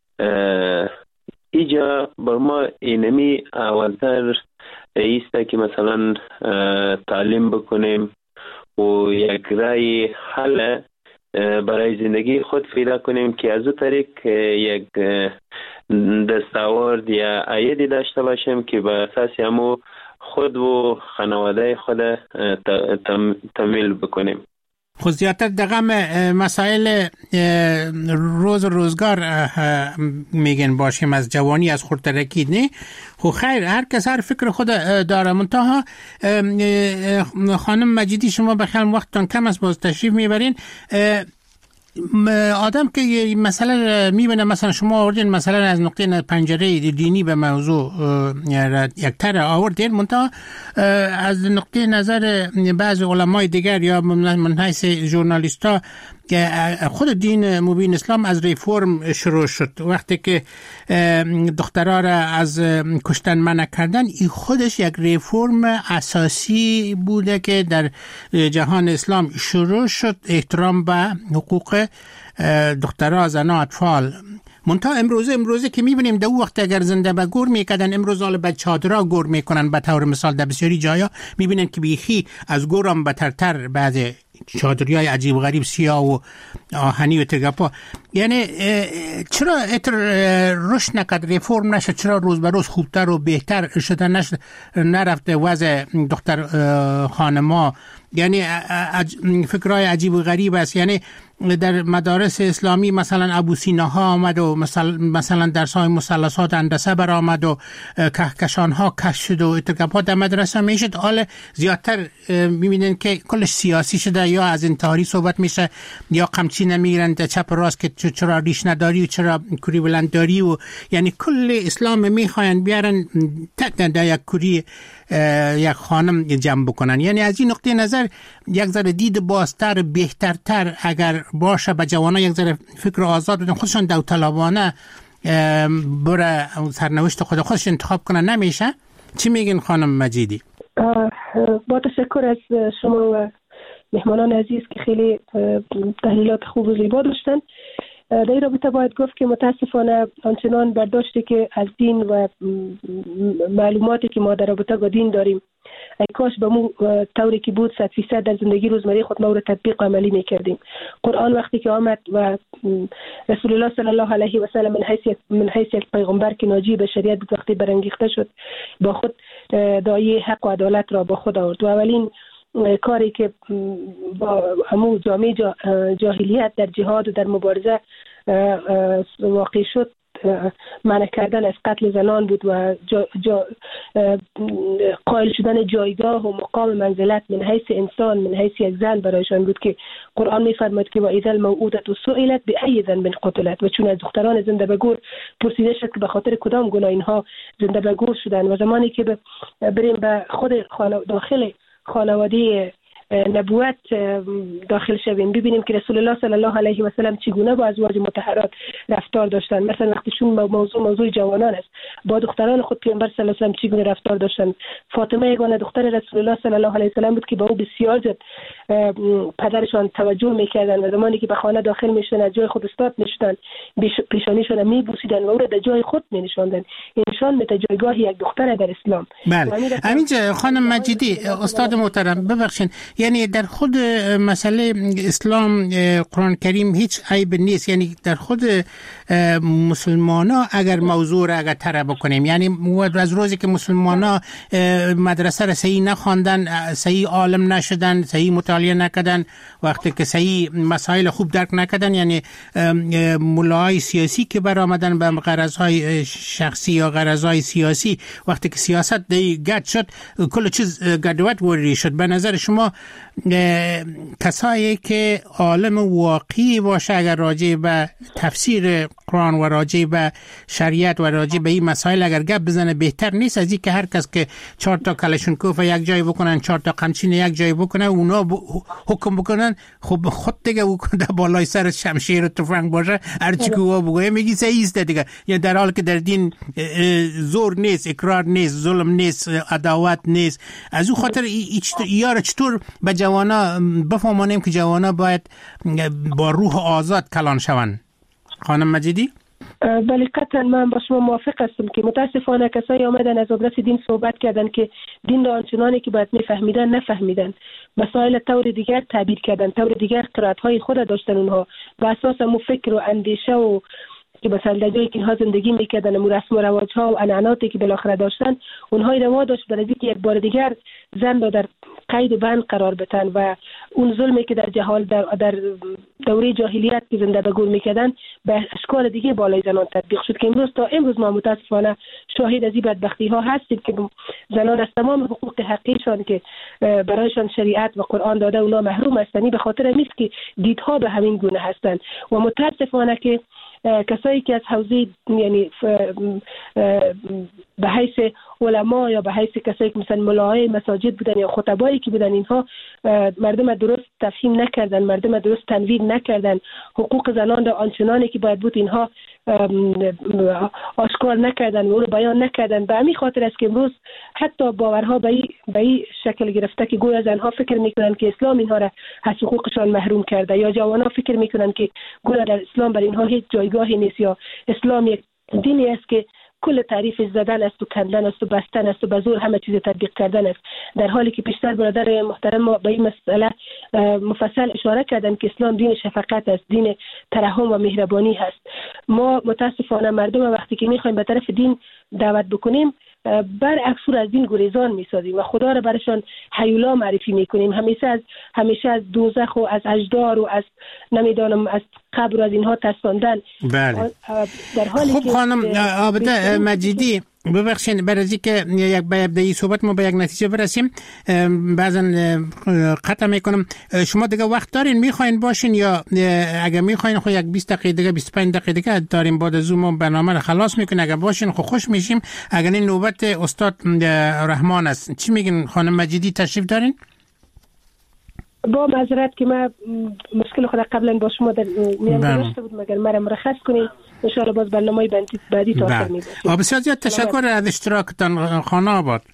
G: اینجا بر ما اینمی اولتر ایسته که مثلا تعلیم بکنیم و یک رای حل برای زندگی خود پیدا کنیم که از اون طریق یک دستاورد یا عایدی داشته باشیم که به اساس همو خود و خانواده خود تمویل بکنیم.
D: خود زیادتر دقم مسائل روز روزگار میگن باشیم از جوانی از خردترکی نه. خب خیر، هر کس هر فکر خود داره. منتها خانم مجیدی شما بخیر وقتتون کم است، باز تشریف میبرین. آدم که مثلا میبینه مثلا شما آوردین مثلا از نقطه پنجره دینی به موضوع یک تر آوردین، منتها از نقطه نظر بعض علمای دیگر یا من حیث ژورنالیستا که خود دین مبین اسلام از ریفورم شروع شد. وقتی که دخترها را از کشتن منع کردن، این خودش یک ریفورم اساسی بوده که در جهان اسلام شروع شد، احترام به حقوق دخترها، زنها، اطفال. منتها امروزه امروزه که میبینیم در وقت اگر زنده به گور میکردن، امروز حالا به چادرها گور میکنن. به طور مثال در بسیاری جایا میبینن که بیخی از گورم بترتر بعد چادری های عجیب غریب سیاه و آهنی و ترگپا. یعنی چرا اتر رشد نکرد، ریفورم نشد؟ چرا روز به روز خوبتر و بهتر شده نشد، نرفته وضع دختر خانما؟ یعنی فکرهای عجیب و غریب است. یعنی در مدارس اسلامی مثلا ابو سینا ها آمد و مثلا مثلا درس های مثلثات هندسه برآمد و کهکشان ها کشف شد و اتفاقات در مدرسه میشد. حال زیادتر میبینین که کلش سیاسی شده، یا از انتحاری صحبت میشه، یا قمچی نمیگیرن چپ و راست که چرا ریش نداری و چرا کوری بلند داری، و یعنی کل اسلام میخواین بیارن تک در یک کوری یک خانم جمع بکنن. یعنی از این نقطه نظر یک ذره دید بازتر بهترتر اگر باشه به جوانان، یک ذره فکر آزاد بدن، خودشان داوطلبانه بره سرنوشت خود خودش انتخاب کنن، نمیشه؟ چی میگین خانم مجیدی؟
A: با تشکر از شما و مهمانان عزیز که خیلی تحلیلات خوب و زیبا داشتن. در این رابطه باید گفت که متاسفانه آنچنان برداشتی که از دین و معلوماتی که ما در رابطه با دین داریم، ای کاش به مو طوری که بود صد فیصد در زندگی روزمره خود ما رو تطبیق عملی میکردیم. قرآن وقتی که آمد و رسول الله صلی الله علیه و سلم من حیثیت من حیثیت پیغمبر که ناجی بشریت بود، وقتی برانگیخته شد با خود دایه حق و عدالت را با خود آورد و اولین کاری که با همو جامعه جاهلیت در جهاد و در مبارزه واقع شد منع کردن از قتل زنان بود و جا جا قائل شدن جایگاه و مقام منزلت من حیث انسان، من حیث یک زن برایشان بود که قرآن می‌فرماید که و اذا الموءودة سئلت بأي ذنب قتلت، و چون از دختران زنده به گور پرسیده شد که به خاطر کدام گناه اینها زنده به گور شدن. و زمانی که بریم به خود داخل خانواده نبوت داخل شویم ببینیم که رسول الله صلی الله علیه و سلم چگونه با ازواج مطهرات رفتار داشتن. مثلا وقتی چون موضوع موضوع جوانان است، با دختران خود پیامبر صلی الله علیه و سلم چگونه رفتار داشتن. فاطمه یگانه دختر رسول الله صلی الله علیه و سلم بود که با او بسیار زد پدرشان توجه میکردن و زمانی که به خانه داخل میشدن از جای خود استاد میشدن، پیشانیشون میبوسیدن و او را در جای خود مینشاندن. این نشان میده جایگاه یک دختر در اسلام.
D: بله. همینجا خانم مجیدی استاد محترم ببخشید، یعنی در خود مسئله اسلام قرآن کریم هیچ عیب نیست. یعنی در خود مسلمانا اگر موضوع را اگر طرح بکنیم، یعنی از روزی که مسلمانا مدرسه را صحیح نخواندن، صحیح عالم نشدن، صحیح مطالعه نکردن، وقتی که صحیح مسائل خوب درک نکردن، یعنی مولای سیاسی که برآمدن به غرضهای شخصی یا غرضهای سیاسی، وقتی که سیاست دی گد شد کل چیز گدوت وری شد. به نظر شما کسایی که عالم واقعی باشه اگر راجع به تفسیر قرآن و راجع به شریعت و راجع به این مسائل اگر گپ بزنه بهتر نیست از این که هر کس که چهار تا کلاشینکوف یک جای بکنن، چهار تا قمچین یک جای بکنن، اونا حکم بکنن؟ خب خود دیگه او در بالای سر شمشیر و تفنگ باشه هر چی که او بگه میگی صحیح است دیگه. یا در حالی که در دین زور نیست، اقرار نیست، ظلم نیست، عداوت نیست. از او خاطر یار چطور به جوانا بفهمانیم که جوانا باید با روح آزاد کلان شوند؟ خانم مجیدی؟
A: بله قطعا من با شما موافق هستم که متاسفانه کسایی آمدن از آدرس دین صحبت کردن که دین را آنچنانی که باید میفهمیدن نفهمیدن، مسائل طور دیگر تعبیر کردن، طور دیگر قرائت‌های خود داشتن. اونها به اساس مو فکر و اندیشه و که مثلا در جایی که اینها زندگی میکردن و رسم و رواج‌ها و عنعناتی که بالاخره داشتن، اونها روا داشت برای اینکه یک بار دیگر زن را در قید و بند قرار بدن و اون ظلمی که در جهال در, در دوره جاهلیت که زنده به گور میکردن به اشکال دیگه بالای زنان تطبیق شد که امروز تا امروز ما متاسفانه شاهد از این بدبختی ها هستیم که زنان از تمام حقوق حقیقیشان که برایشان شریعت و قرآن داده اونا محروم هستند، به خاطر نیست که دیدها به همین گونه هستند. و متاسفانه که کسایی که از حوزه یعنی به حیث علما یا به حیث کسایی که مثلا ملاهای مساجد بودن یا خطبایی که بودن، اینها مردم درست تفهیم نکردن، مردم درست تنویر نکردن، حقوق زنان را آنچنانی که باید بود اینها آشکار نکردن و او رو بیان نکردن. به همین خاطر است که امروز حتی باورها به این شکل گرفته که گویا زنها فکر میکنن که اسلام اینها را از حقوقشان محروم کرده، یا جوانها فکر میکنن که گویا در اسلام برای اینها هیچ جایگاهی نیست، یا اسلام یک دینی است که کل تعریف زدن است و کندن است و بستن است و به زور همه چیز تطبیق کردن است، در حالی که پیشتر برادر محترم ما به این مسئله مفصل اشاره کردن که اسلام دین شفقت است، دین ترحم و مهربانی هست. ما متاسفانه مردم وقتی که میخوایم به طرف دین دعوت بکنیم برعکس از دین گریزان میسازیم و خدا را برشان هیولا معرفی میکنیم، همیشه از همیشه از دوزخ و از اجدار و از نمیدانم از قبر و از اینها ترساندن.
D: بله.
A: در حالی
D: خب
A: که
D: خانم عابده مجیدی، ببخشید برای از اینکه یک به ابتدای صحبت ما به یک نتیجه برسیم بعضا قطع میکنم، شما دیگه وقت دارین میخواین باشین یا اگر میخواین خو یک بیست دقیقه دیگه بیست و پنج دقیقه دیگه داریم بعد از اون برنامه رو خلاص میکنیم، اگر باشین خو خوش میشیم. اگر این نوبت استاد رحمان است، چی میگین خانم مجیدی؟ تشریف دارین؟
A: با معذرت که ما مشکل خود قبلا با شما در میان داشته بود مگر مرا مرخص کنید، ان شاء الله باز برنامه بعدی بعدی تا آخر میباشیم.
D: بسیار زیاد تشکر از اشتراکتان خانه آباد.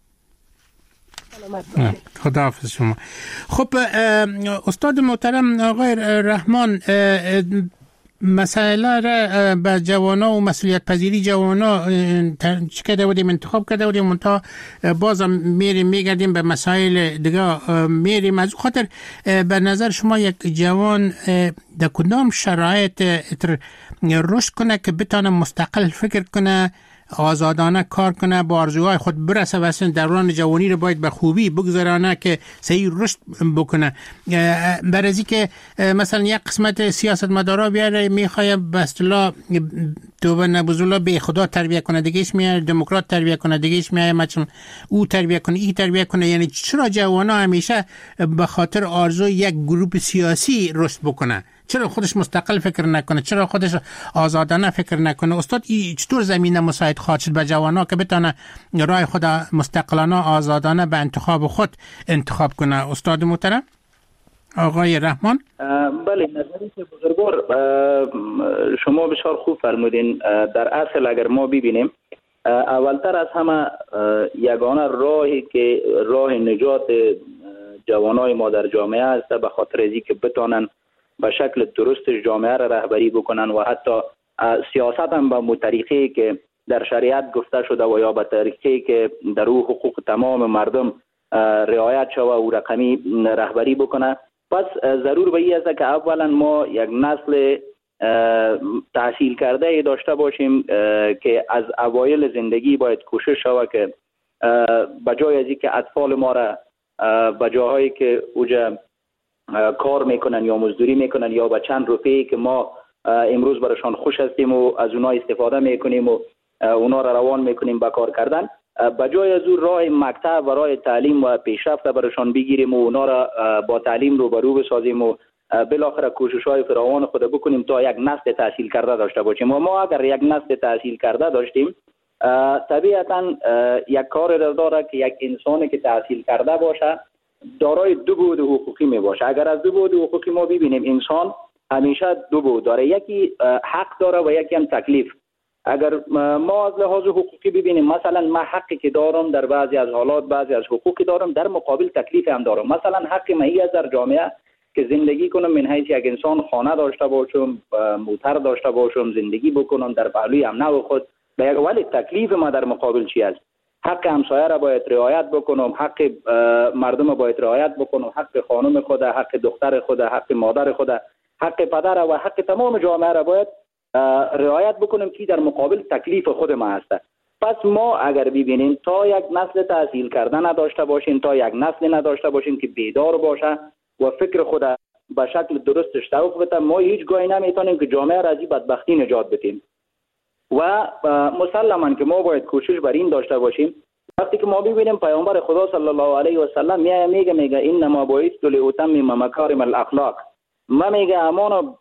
D: خداحافظ شما. خب استاد محترم آقای رحمان، مسئله را به جوانا و مسئولیت پذیری جوانا چه کرده بودیم، انتخاب کرده بودیم، منتها بازم میریم میگردیم به مسائل دیگه میریم. از خاطر به نظر شما یک جوان در کدام شرایط رشد کنه که بتانه مستقل فکر کنه، آزادانه کار کنه، با آرزوهای خود برسه و اصلا دوران جوانی رو باید به خوبی بگذرانه که صحیح رشد بکنه؟ برای که مثلا یک قسمت سیاستمدارا بیاره میخواه به اصطلاح توبه نبوزولا به خدا تربیه کنه، دیگهش میاره دموکرات تربیه کنه، دیگهش میاره مثلا او تربیه کنه، ای تربیه کنه. یعنی چرا جوانا همیشه به خاطر آرزو یک گروه سیاسی رشد بکنه؟ چرا خودش مستقل فکر نکنه؟ چرا خودش آزادانه فکر نکنه؟ استاد این چطور زمینه مساعد خواهد شد به جوانا که بتونه راه خود مستقلانه آزادانه به انتخاب خود انتخاب کنه؟ استاد محترم آقای رحمان.
E: بله، نظریه بزرگوار شما بسیار خوب فرمودین. در اصل اگر ما ببینیم اولتر از همه یگانه راهی که راه نجات جوانای ما در جامعه است به خاطر از اینکه بتونن به شکل درست جامعه را رهبری بکنن و حتی سیاست هم به طریقی که در شریعت گفته شده و یا به طریقی که در او حقوق تمام مردم رعایت شده و رقمی رهبری بکنه. پس ضرور به این است که اولا ما یک نسل تحصیل کرده داشته باشیم که از اوایل زندگی باید کوشش شود که بجای از اینکه اطفال ما را به جاهایی که اوجا کار میکنن یا مزدوری میکنن یا با چند روپیه که ما امروز براشان خوش هستیم و از اونا استفاده میکنیم و اونا را روان میکنیم به کار کردن، بجای از اون راه مکتب و راه تعلیم و پیشرفت براشان بگیریم و اونا را با تعلیم رو برو بسازیم و بالاخره کوشش‌های فراوان خود بکنیم تا یک نسل تحصیل کرده داشته باشیم. و ما اگر یک نسل تحصیل کرده داشتیم طبیعتاً یک کار را داره که یک انسانی که تحصیل کرده باشه دارای دو بعد حقوقی می باشه. اگر از دو بعد حقوقی ما ببینیم انسان همیشه دو بعد داره، یکی حق داره و یکی هم تکلیف. اگر ما از لحاظ حقوقی ببینیم مثلا من حقی که دارم در بعضی از حالات بعضی از حقوقی دارم، در مقابل تکلیف هم دارم. مثلا حق من از در جامعه که زندگی کنم من حیث یک انسان خانه داشته باشم، موتر داشته باشم، زندگی بکنم در پهلوی امن خود، ولی تکلیف ما در مقابل چی است؟ حق همسایه را باید رعایت بکنم، حق مردم را باید رعایت بکنم، حق خانم خود، حق دختر خود، حق مادر خود، حق پدر و حق تمام جامعه را باید رعایت بکنم که در مقابل تکلیف خود ما هست. پس ما اگر ببینیم تا یک نسل تحصیل کرده نداشته باشیم، تا یک نسل نداشته باشیم که بیدار باشه و فکر خود به شکل درستش توقف بده، ما هیچ گاهی نمیتونیم که جامعه را از این بدبختی نجات بدیم. و مسلماً که ما باید کوشش بر این داشته باشیم. وقتی که ما ببینیم پیامبر خدا صلی الله علیه و سلم میگه میگه میگه انما بعثت لاتمم مکارم الاخلاق، ما میگه اما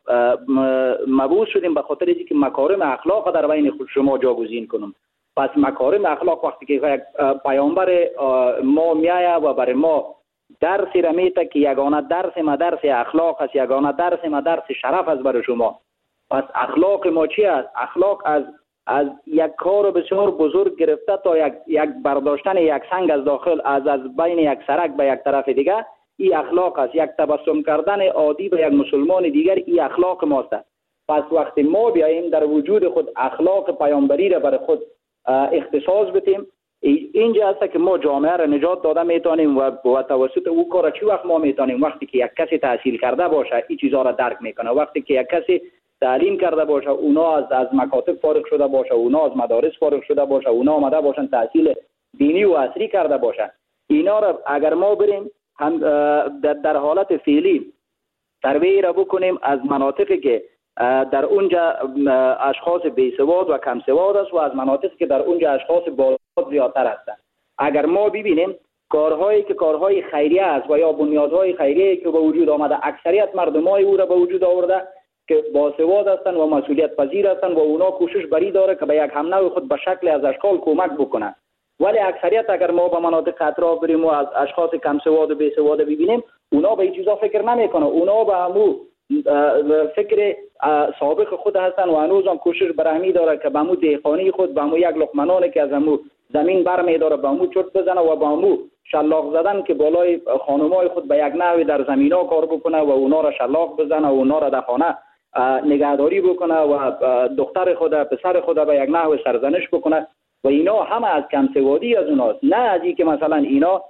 E: مبعوث شدیم به خاطر اینکه مکارم اخلاق در بین خود شما جاگزین کنم. پس مکارم اخلاق وقتی که یک پیامبر ما میایه و برای ما درسی را میته که یگانه درس ما درس اخلاق است، یگانه درس ما درس شرف است برای شما. پس اخلاق ما چی است؟ اخلاق از از یک کار بسیار بزرگ گرفته تا یک یک برداشتن یک سنگ از داخل از از بین یک سرک به یک طرف دیگه، این اخلاق است. یک تبسم کردن عادی به یک مسلمان دیگر، این اخلاق ماست. پس وقتی ما بیاییم در وجود خود اخلاق پیامبری را برای خود اختصاص بدیم. اینجا هست که ما جامعه را نجات داده میتونیم و با توسط او کار چی وقت ما میتونیم؟ وقتی که یک کسی تحصیل کرده باشه این چیزا را درک میکنه، وقتی که یک کسی تعلیم کرده باشه، اونا از از مکاتب فارغ شده باشه، اونا از مدارس فارغ شده باشه، اونا آمده باشن تحصیل دینی و عصری کرده باشه، اینا را اگر ما بریم هم در حالت فعلی ترویج را بکنیم از مناطقی که در اونجا اشخاص بیسواد و کم سواد است و از مناطقی که در اونجا اشخاص بالسواد زیادتر هستند. اگر ما ببینیم کارهایی که کارهای خیریه است و یا بنیادهای خیریه که به وجود آمده، اکثریت مردمای او را به وجود آورده که باسواد هستند و مسئولیت پذیر هستند و اونا کوشش بری داره که به یک هم نوع خود به شکل از اشکال کمک بکنن. ولی اکثریت اگر ما به مناطق اطراف بریم و از اشخاص کم سواد و بی سواد ببینیم، اونا به این چیزا فکر نمیکنه، اونا به همو فکر سابق خود هستن و هنوز هم کوشش برهمی داره که به همو دیخانی خود، به همو یک لقمه که از همو زمین برمی داره به همو چرت بزنه و به همو شلاق زدن که بالای خانمای خود به یک نحوی در زمینا کار بکنه و اونا را شلاق بزنه و اونا را در خانه نگهداری بکنه و دختر خود پسر خود به یک نحو سرزنش بکنه و اینا همه از کم سوادی از اوناست، نه از این که مثلا اینا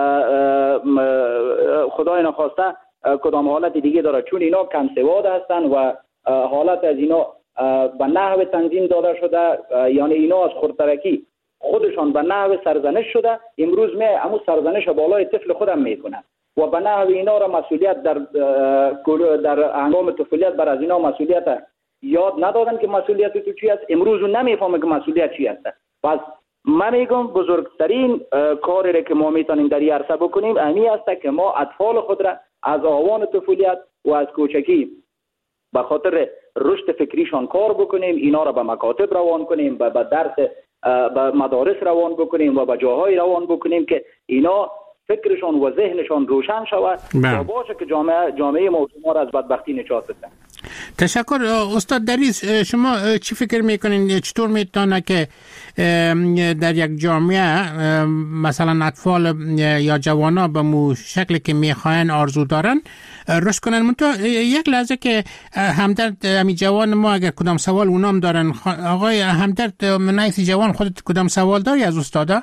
E: خدای نخواسته کدام حالت دیگه داره، چون اینا کم سواد هستن و حالت از اینا به نحو تنظیم داده شده، یعنی اینا از خردترکی خودشان به نحو سرزنش شده، امروز می همون سرزنش بالای طفل خودم میکنن و به نحو اینا را مسئولیت در در هنگام طفولیت بر از اینا مسئولیت یاد ندادن که مسئولیت تو چی است، امروز اون نمیفهمه که مسئولیت چی است. پس من میگم بزرگترین کاری که ما میتونیم در این عرصه بکنیم امی است که ما اطفال خود را از آوان طفولیت و از کوچکی به خاطر رشد فکریشان کار بکنیم، اینا را به مکاتب روان کنیم، به درس به مدارس روان بکنیم و به جاهای روان بکنیم که اینا فکرشان و ذهنشان روشن شود و باشه که جامعه جامعه ما را از بدبختی نجات بده.
D: تشکر استاد دریس. شما چی فکر میکنین چطور میتونه که در یک جامعه مثلا اطفال یا جوانا به مو شکلی که میخواین آرزو دارن رشد کنن؟ منتها یک لحظه که همدرد همین جوان ما اگر کدام سوال اونام دارن، آقای همدرد منایت جوان خودت کدام سوال داری از استادا؟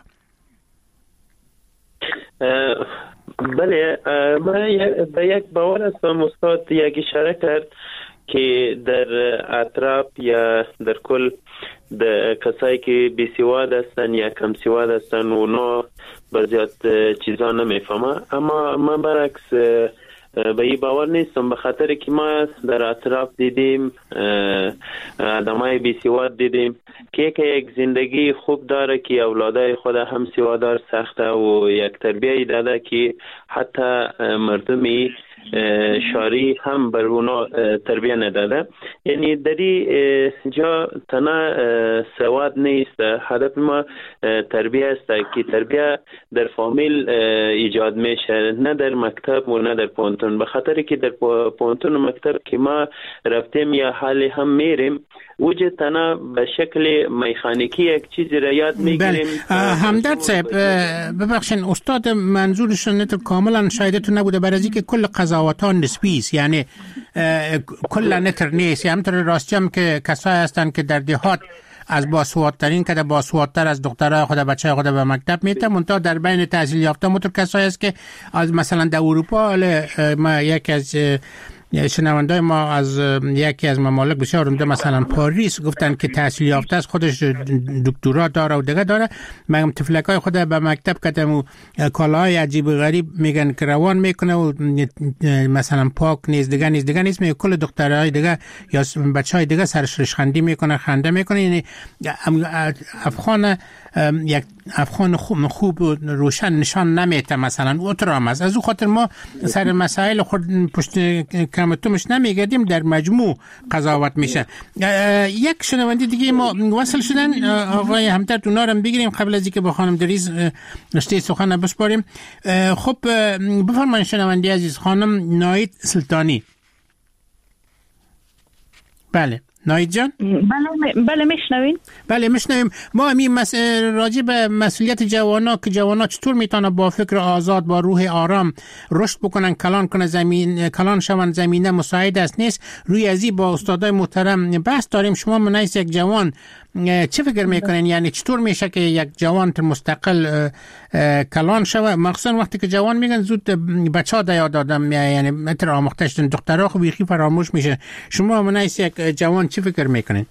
G: بله، من به یک باور هستم استاد یک اشاره کرد که در اطراف یا در کل د کسایی که بیسواد هستن یا کم سواد هستن اونا بزیاد چیزا نمیفهمه، اما من برعکس به این باور نیستم، به خاطر که ما در اطراف دیدیم آدمای بیسواد دیدیم که که یک زندگی خوب داره که اولادای خود هم سوادار ساخته و یک تربیه داده که حتی مردمی شاری هم بر اونا تربیه نداده. یعنی در این جا تنها سواد نیست، هدف ما تربیه است که تربیه در فامیل ایجاد میشه، نه در مکتب و نه در پانتون. به خاطر که در پانتون و مکتب که ما رفتیم یا حالی هم میریم وجه تنها به شکل میخانیکی یک چیزی را یاد میگیریم.
D: همدرد صاحب ببخشین استاد منظورشون نتو کاملا شایدتون نبوده، برای از که کل قضاوتان نسبی است، یعنی کل نتر نیست. یعنی همطور راستی هم که کسایی هستن که در دهات از باسوادترین که در باسوادتر از دخترای خود بچه خود به مکتب میته، منتها در بین تحصیل یافته مطور کسایی است که از مثلا در اروپا، ما یکی از شنوندای ما از یکی از ممالک بسیار عمده مثلا پاریس گفتن که تحصیل یافته است، خودش دکترا داره و دیگه داره، مگم تفلکای خود به مکتب کدم و کالاهای عجیب غریب میگن که روان میکنه و مثلا پاک نیست دیگه نیست دیگه نیست، میگه کل دخترای دیگه یا بچهای دیگه سرش رشخندی میکنه خنده میکنه. یعنی افغان یک افغان خوب خوب و روشن نشان نمیته مثلا اوترام است. از او خاطر ما سر مسائل خود پشت کمتومش نمیگردیم، در مجموع قضاوت میشه. یک شنونده دیگه ما وصل شدن، آقای همدرد اونا رو بگیریم قبل از اینکه با خانم دریز رشته سخن بسپاریم. خب بفرمایید شنونده عزیز، خانم ناید سلطانی. بله ناهید جان؟
H: بله بله میشنوین؟
D: بله میشنویم. ما همین مس... راجع به مسئولیت جوانا که جوانا چطور میتونه با فکر آزاد، با روح آرام رشد بکنن، کلان کنه زمین، کلان شون زمینه مساعد است نیست. روی ازی با استادای محترم بحث داریم. شما منایس یک جوان چه فکر میکنین؟ یعنی چطور میشه که یک جوان مستقل کلان شوه؟ مخصوصا وقتی که جوان میگن زود بچه ها دیاد دادم، یعنی متر آموختشتن، دخترها خب بیخی فراموش میشه. شما منایس یک جوان چی فکر میکنین؟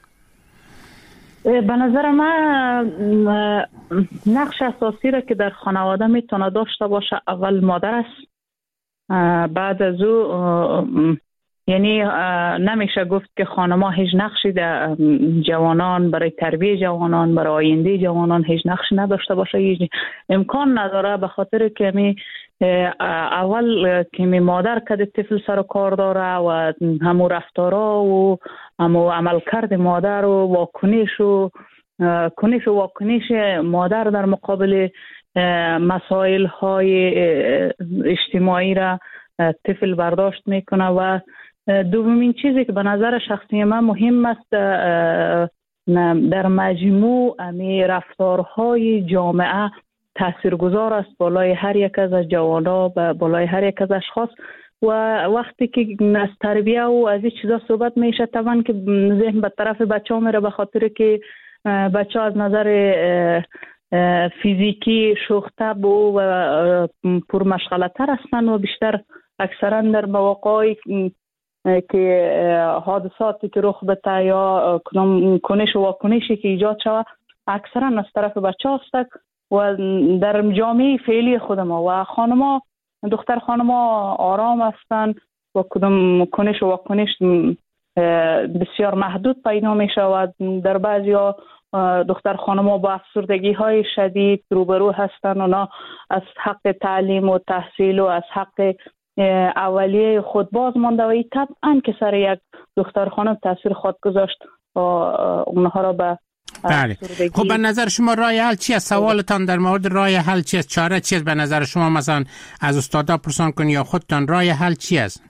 H: به نظر من نقش اساسی را که در خانواده میتونه داشته باشه اول مادر است. بعد از او یعنی نمیشه گفت که خانم‌ها هیچ نقشی در جوانان، برای تربیت جوانان، برای آینده جوانان هیچ نقشی نداشته باشه. هیچ امکان نداره، به خاطر که می اول که می مادر کد طفل سر کار داره و همو رفتارا و همو عملکرد مادر و واکنش و کنش و واکنش مادر در مقابل مسائل های اجتماعی را طفل برداشت میکنه. و دومین چیزی که به نظر شخصی من مهم است در مجموع امی رفتارهای جامعه تاثیرگذار است بالای هر یک از جوانان و بالای هر یک از اشخاص. و وقتی که از تربیه و از این چیزا صحبت میشه طبعا که ذهن به طرف بچه ها میره، به خاطر که بچه ها از نظر فیزیکی شوخ‌طبع و پرمشغله‌تر هستند و بیشتر اکثرا در مواقعی که حادثاتی که رخ بده یا کنش و واکنشی که ایجاد شود اکثرا از طرف بچه هست. و در جامعه فعلی خود ما و خانما، دختر خانما آرام هستند و کدام کنش و واکنش بسیار محدود پیدا می شود. در بعضی ها دختر خانما با افسردگی های شدید روبرو هستند. اونا از حق تعلیم و تحصیل و از حق اولیه خود باز مانده و این طبعا که سر یک دختر خانم تاثیر خود گذاشت و اونها را به
D: بله. خب به نظر شما راه حل چی است؟ سوالتان در مورد راه حل چی است؟ چاره چی است به نظر شما؟ مثلا از استادا پرسان کنی یا خودتان راه حل چی است؟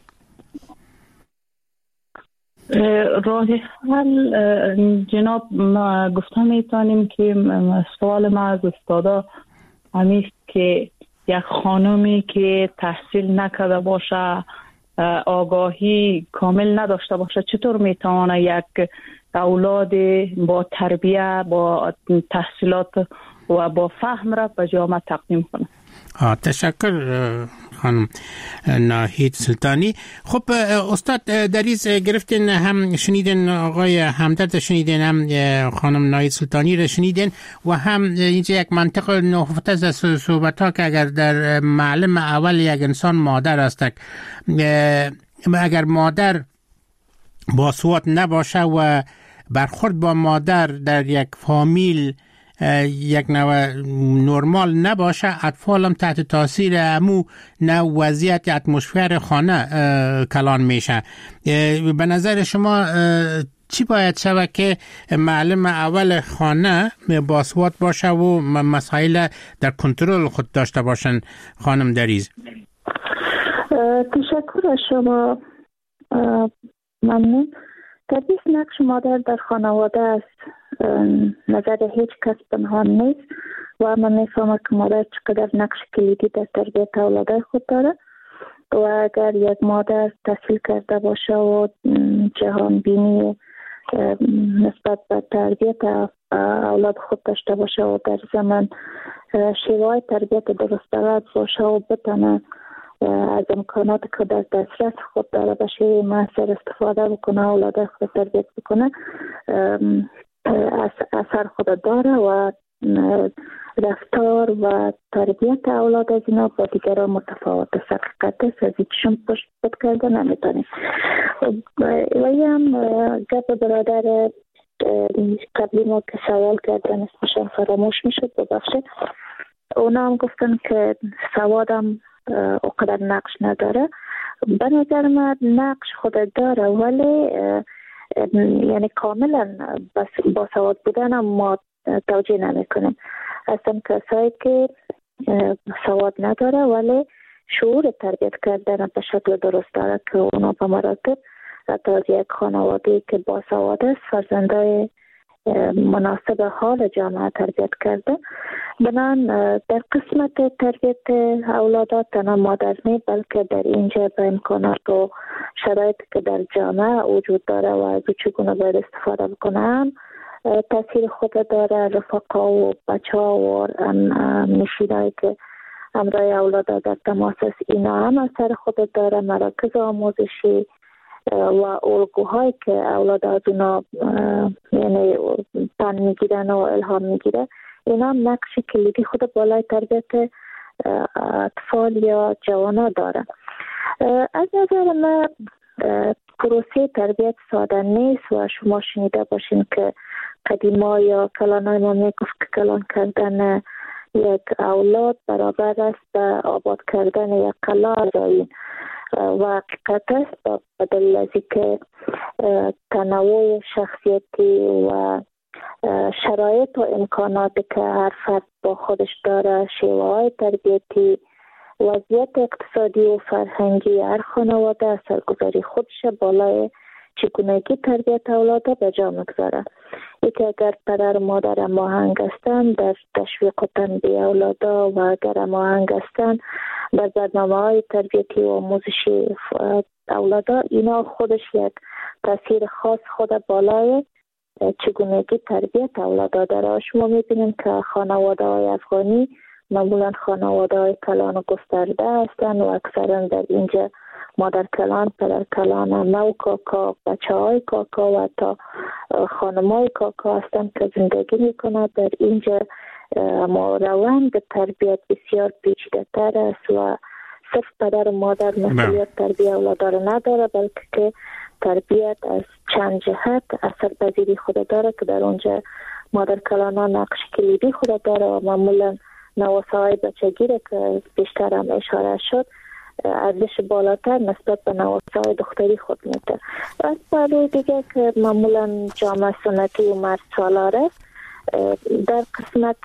H: راه حل جناب ما گفته میتونیم که سوال ما از استادا همیست که یک خانمی که تحصیل نکرده باشه، آگاهی کامل نداشته باشه، چطور میتونه یک اولاد با تربیه، با تحصیلات و با فهم را به جامعه تقدیم کنه؟
D: تشکر خانم ناهید سلطانی. خب استاد دریز گرفتین، هم شنیدین آقای همدرد شنیدین، هم خانم ناهید سلطانی را شنیدین و هم اینجا یک منطق نهفته از صحبت ها که اگر در معلم اول یک انسان مادر است، اگر مادر باسواد نباشه و برخورد با مادر در یک فامیل یک نوع نرمال نباشه، اطفال هم تحت تاثیر امو نوع وضعیت اتمسفر خانه کلان میشه. به نظر شما چی باید شود که معلم اول خانه باسواد باشه و مسائل در کنترل خود داشته باشن؟ خانم دریز.
F: تشکر از شما، ممنون. طبیعی نقش مادر در خانواده است، نظر هیچ کس پنهان نیست و من میفهمم که مادر چقدر نقش کلیدی در تربیت اولاد خود داره و اگر یک مادر تحصیل کرده باشه و جهان بینی نسبت به تربیت اولاد خود داشته باشه و در زمان شیوه تربیت درست باشه و بتونه از امکانات که در دسترس خود داره به شیوه موثر استفاده بکنه، اولاد خود تربیت بکنه، اثر خود داره و رفتار و تربیت اولاد از اینا با دیگران متفاوت است. حقیقت است، از ایشون پشت پت کرده نمیتونیم. و یه هم گپ برادر قبلی ما که سوال کردن اسمشان فراموش میشد، ببخشید. اونا هم گفتن که سوادم اقدر نقش نداره. به نظر من نقش خود داره، ولی یعنی کاملا با سواد بودن ما توجیه نمی کنیم. اصلا کسایی که سواد نداره ولی شعور تربیت کردن به شکل درست داره که اونا به مراتب حتی از یک خانواده که باسواد است فرزندای مناسب حال جامعه تربیت کرده. بنان در قسمت تربیت اولادات تنها مادر نی بلکه در اینجا به امکانات و شرایط که در جامعه وجود داره و از چگونه باید استفاده بکنن تاثیر خود داره. رفقا و بچه ها و نشینایی که همراه اولادات در تماس است اینا هم اثر خود داره. مراکز آموزشی و الگوهایی که اولاد از اونا یعنی پن میگیرن و الهام میگیره اینا هم نقش کلیدی خود بالای تربیت اطفال یا جوانا داره. از نظر من پروسه تربیت ساده نیست و شما شنیده باشین که قدیما یا کلانای ما میگفت که کلان کردن یک اولاد برابر است به آباد کردن یک قلعه زاین و حقیقت است به دلیل از که تنوع شخصیتی و شرایط و امکاناتی که هر فرد با خودش داره، شیوه های تربیتی، وضعیت اقتصادی و فرهنگی هر خانواده اثرگذاری خودش بالای چگونگی تربیت اولاده به جا میگذاره. یکی اگر پدر و مادر هماهنگ هستند در تشویق و تنبیه اولادا و اگر هماهنگ هستند در برنامه‌های تربیتی و آموزشی اولادا اینا خودش یک تاثیر خاص خود بالای چگونگی تربیت اولادا داره. شما میبینید که خانواده های افغانی معمولا خانواده های کلان و گسترده هستند و اکثرا در اینجا مادر کلان، پدر کلان، عمه و کاکا، بچه های کاکا و حتی خانم های کاکا هستند که زندگی میکنند در اینجا. ما روند تربیت بسیار پیچیده تر است و صرف پدر و مادر مسئولیت تربیت اولاد را نداره بلکه که تربیت از چند جهت اثر پذیری خود داره که در اونجا مادر کلانا نقش کلیدی خود داره و معمولا نواسه های بچگی را که بیشتر هم اشاره شد ارزش بالاتر نسبت به نواسه های دختری خود میده. از پهلوی دیگه که معمولا جامعه سنتی و مرد سالاره در قسمت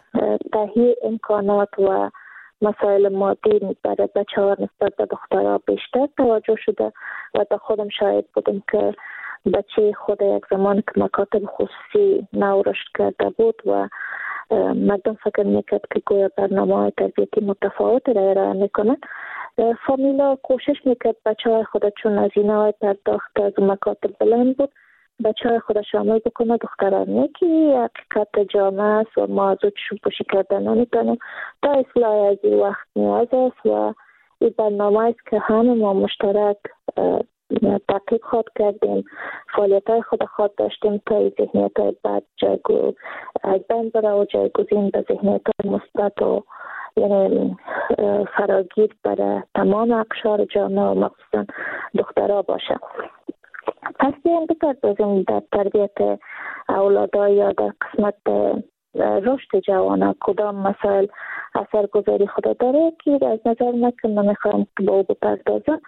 F: تهیه امکانات و مسائل مادی برای بچه ها نسبت به دخترها بیشتر توجه شده و در خودم شاهد بودم که بچه خود یک زمان که مکاتب خصوصی نو رشد کرده بود و مردم فکر میکرد که گویا برنامه های تربیتی متفاوت را ارائه میکنن. فامیلا کوشش میکرد بچه های خود چون از اینه های پرداخت از مکاتب بلند بود بچه های خود شامل بکنه دخترانه که حقیقت جامعه است و ما از او شوپوشی کردن نمیتونیم. تا اصلاح از این وقت نیاز است و این برنامه است که همه ما مشترک تحقیق خود کردیم، فعالیت های خود خود داشتیم تا این ذهنیت های بعد جایگو از بین بره و جایگزین به ذهنیت های مثبت و یعنی فراگیر برای تمام اقشار جامعه و مخصوصا دخترها باشه. پس بیان بپردازیم در تربیت اولادا یا در قسمت رشد جوانان کدام مسائل اثرگذاری خود داره که از نظر من که من میخوام با او بپردازم.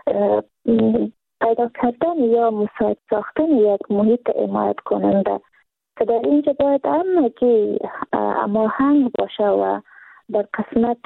F: پیدا کردن یا مساعد ساختن یک محیط حمایت کننده که در اینجا باید همگی هماهنگ باشه و در قسمت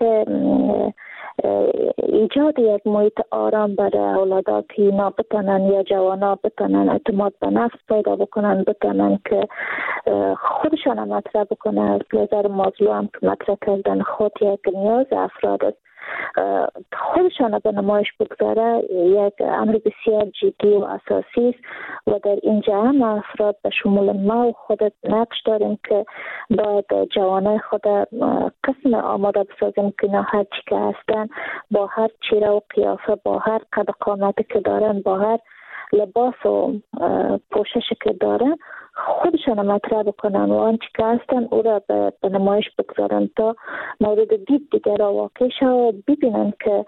F: ایجاد یک محیط آرام برای اولادا که اینا بتونن یا جوانا بتونن اعتماد به نفس پیدا بکنن، بتونن که خودشان مطرح بکنن. از نظر موضوع هم که مطرح کردن خود یک نیاز افراد است، خودشان به نمایش بگذاره یک امر بسیار جدی و اساسی است و در اینجا هم افراد به شمول ما و خودت نقش داریم که باید جوانای خود قسم آماده بسازیم که نه هر چی که هستن با هر چیره و قیافه، با هر قد قامتی که دارن، با هر لباس و پوششی که دارن خودشان مطرح بکنن و آنچه که هستن او را به نمایش بگذارن تا مورد دید دیگر را واقع شد و ببینن که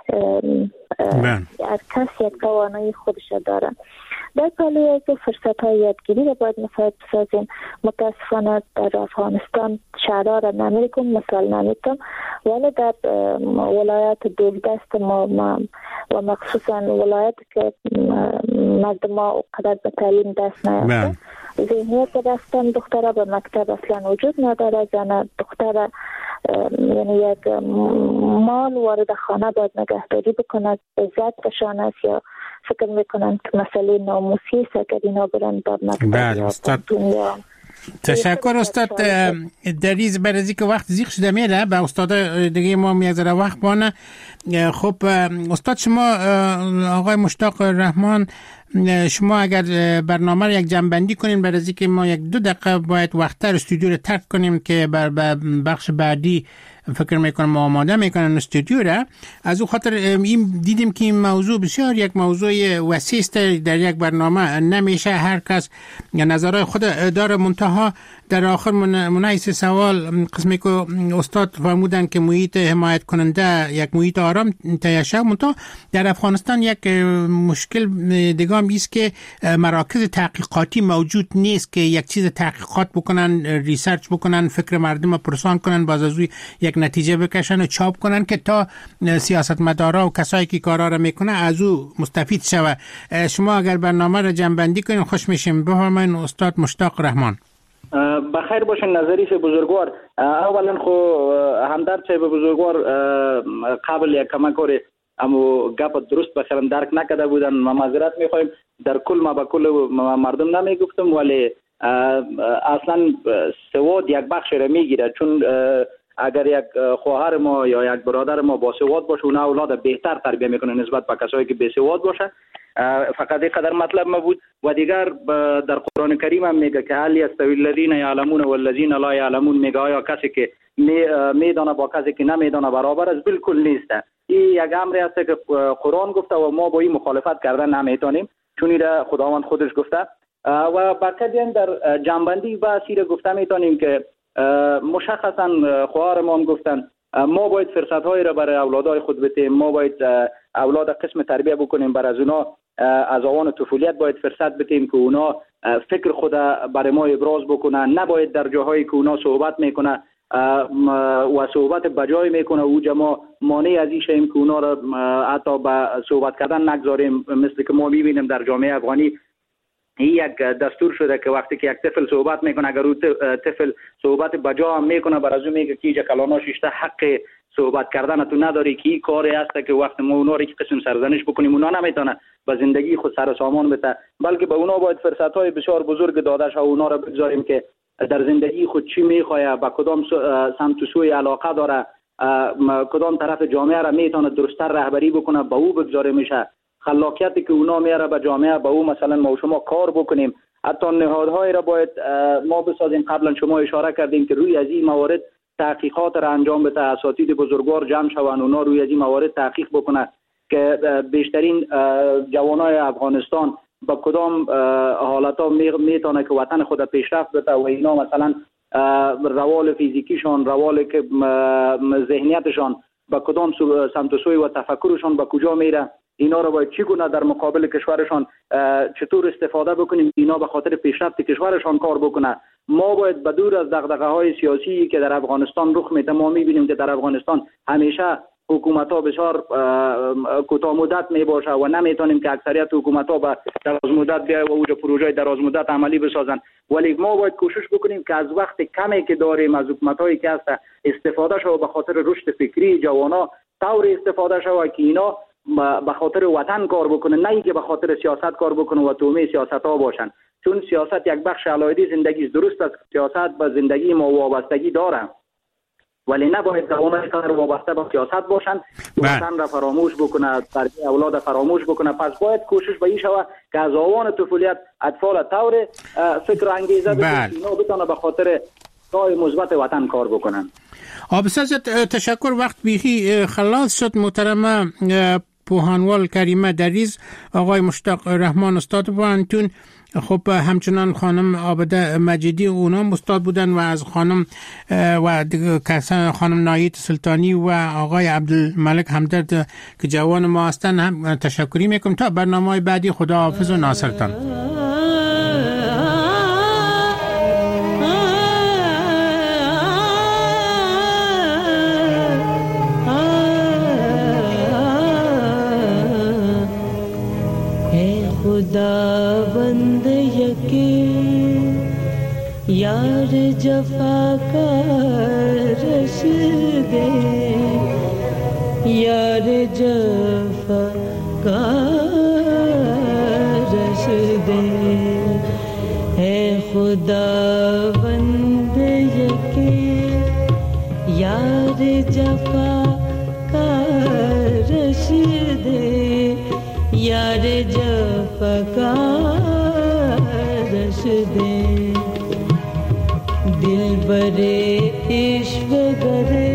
F: هر کس یک توانایی خودش دارن. در پهلوی از فرصت های یادگیری را باید مساعد بسازیم. متاسفانه در افغانستان شهرها را نمیگم، مثال نمیتم، ولی در ولایت دوردست ما, ما و مخصوصا ولایت که مردم ما قدر به تعلیم دست نیافتن ذهنیت رفتن دختره به مکتب اصلا وجود نداره. زن دختره یعنی یک مال وارد خانه باید نگهداری بکند، عزت بشان است یا فکر میکنن که مسئله ناموسی است اگر اینا برن در مکتب.
D: بله استاد تشکر استاد دریز برازی که وقت زیخ شده میره به استاد دیگه ما میذاره وقت بانه. خب استاد شما آقای مشتاق رحمان شما اگر برنامه رو یک جنبندی کنین برازی که ما یک دو دقیقه باید وقتتر استودیو رو ترک کنیم که بر بخش بعدی فکر میکنم ما آماده میکنن استودیو را. از او خاطر این دیدیم که این موضوع بسیار یک موضوع وسیع است، در یک برنامه نمیشه هر کس نظرهای خود داره. منتها در آخر منحیث سوال قسمی که استاد فرمودن که محیط حمایت کننده یک محیط آرام تیشه، منتها در افغانستان یک مشکل دیگه هم است که مراکز تحقیقاتی موجود نیست که یک چیز تحقیقات بکنن، ریسرچ بکنن، فکر مردم رو پرسان کنن، باز از یک نتیجه بکشن و چاپ کنن که تا سیاستمدارا و کسایی که کارا رو میکنه از او مستفید شوه. شما اگر برنامه رو جنبندی کنین خوش میشیم. بفرمایید استاد مشتاق رحمان.
E: بخیر باشین. نظریه بزرگوار، اولا خو همدرد صاحب بزرگوار قبل یک کمکار اما گپ درست بخیرم درک نکرده بودن، ما معذرت میخوایم. در کل ما به کل مردم نمیگفتم، ولی اصلا سواد یک بخش را میگیره، چون اگر یک خواهر ما یا یک برادر ما با سواد باشه اون اولاد بهتر تربیت میکنه نسبت به کسایی که بی سواد باشه. فقط این قدر مطلب ما بود. و دیگر در قرآن کریم هم میگه که هل یستوی الذین یعلمون والذین لا یعلمون، میگه آیا کسی که میدانه با کسی که نمیدانه برابر است؟ بالکل نیست. این یک امری است که قرآن گفته و ما با این مخالفت کردن نمیتونیم، چون این خداوند خودش گفته. و برکت در جنبندی بحثی را گفته میتونیم که مشخصا خواهر ما هم گفتن ما باید فرصت‌هایی را برای اولادای خود بدیم، ما باید اولاد قسم تربیت بکنیم، برای از اونا از آوان طفولیت باید فرصت بدیم که اونا فکر خود برای ما ابراز بکنن، نباید در جاهایی که اونا صحبت میکنه و صحبت بجای میکنه او جماع مانع از این شیم که اونا را حتی به صحبت کردن نگذاریم. مثل که ما میبینیم در جامعه افغانی این یک دستور شده که وقتی که یک طفل صحبت میکنه، اگر او طفل صحبت بجا هم میکنه بر از او میگه که کلانا شیشته حق صحبت کردن تو نداری، که این کاری هست که وقتی ما اونا رو یک قسم سرزنش بکنیم اونا نمیتونه به زندگی خود سر و سامان بده، بلکه به اونا باید فرصت‌های بسیار بزرگ داده شه و اونا رو بگذاریم که در زندگی خود چی میخواه، با کدام سمت و سوی علاقه داره، کدام طرف جامعه را میتونه درست‌تر رهبری بکنه، به او بگذاره میشه. خلاقیتی که اونا میاره به جامعه به او مثلا ما و شما کار بکنیم. حتی نهادهایی را باید ما بسازیم. قبلا شما اشاره کردیم که روی از این موارد تحقیقات را انجام بده، اساتید بزرگوار جمع شوند، اونا روی از این موارد تحقیق بکنه که بیشترین جوانای افغانستان با کدام حالتا میتونه که وطن خود پیشرفت بده و اینا مثلا روال فیزیکیشان، روال که ذهنیتشان با کدام سمت و سوی و تفکرشان با کجا میره، اینا رو باید چگونه در مقابل کشورشان چطور استفاده بکنیم، اینا به خاطر پیشرفت کشورشان کار بکنه. ما باید بدور از دغدغه‌های سیاسی که در افغانستان رخ میده، ما میبینیم که در افغانستان همیشه حکومت‌ها بسیار کوتاه مدت میباشه و نمیتونیم که اکثریت حکومت‌ها به دراز مدت بیا و اوج پروژه دراز مدت عملی بسازن. ولی ما باید کوشش بکنیم که از وقت کمی که داریم از حکومت‌هایی که هست استفاده شود به خاطر رشد فکری جوانا، طور استفاده شود که اینا به خاطر وطن کار بکنه، نه اینکه به خاطر سیاست کار بکنه و تومه سیاست‌ها باشن. چون سیاست یک بخش علایدی زندگی درست است، سیاست به زندگی ما وابستگی داره، ولی نباید جوانای کار وابسته به سیاست باشن، وطن را فراموش بکنه، تربیت اولاد فراموش بکنه. پس باید کوشش به این شود که از آوان طفولیت اطفال طور فکر انگیزه بده اینا بتونه به خاطر کار مثبت وطن کار بکنن.
D: بسیار تشکر. وقت بیخی خلاص شد. محترمه پوهانوال کریمه دریز، آقای مشتاق رحمان استاد پوهنتون، خب همچنان خانم عابده مجیدی اونام استاد بودن و از خانم و کسان خانم نایت سلطانی و آقای عبدالملک همدرد که جوان ما هستن هم تشکری میکنم. تا برنامه بعدی خداحافظ و ناصرتان.
I: खुदा बंद यकीन यार जफा का रश दे, यार जफा का خدا بند یکی یار جفا کا رشد یار جفا کا رشد دل برے عشق گرے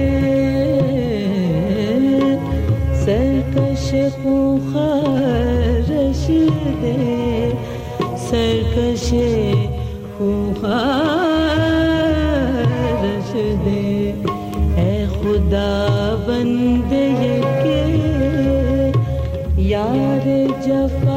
I: سرکش خوخار رشد سرکش خوخار رشد اے خدا بند یکی یار جفا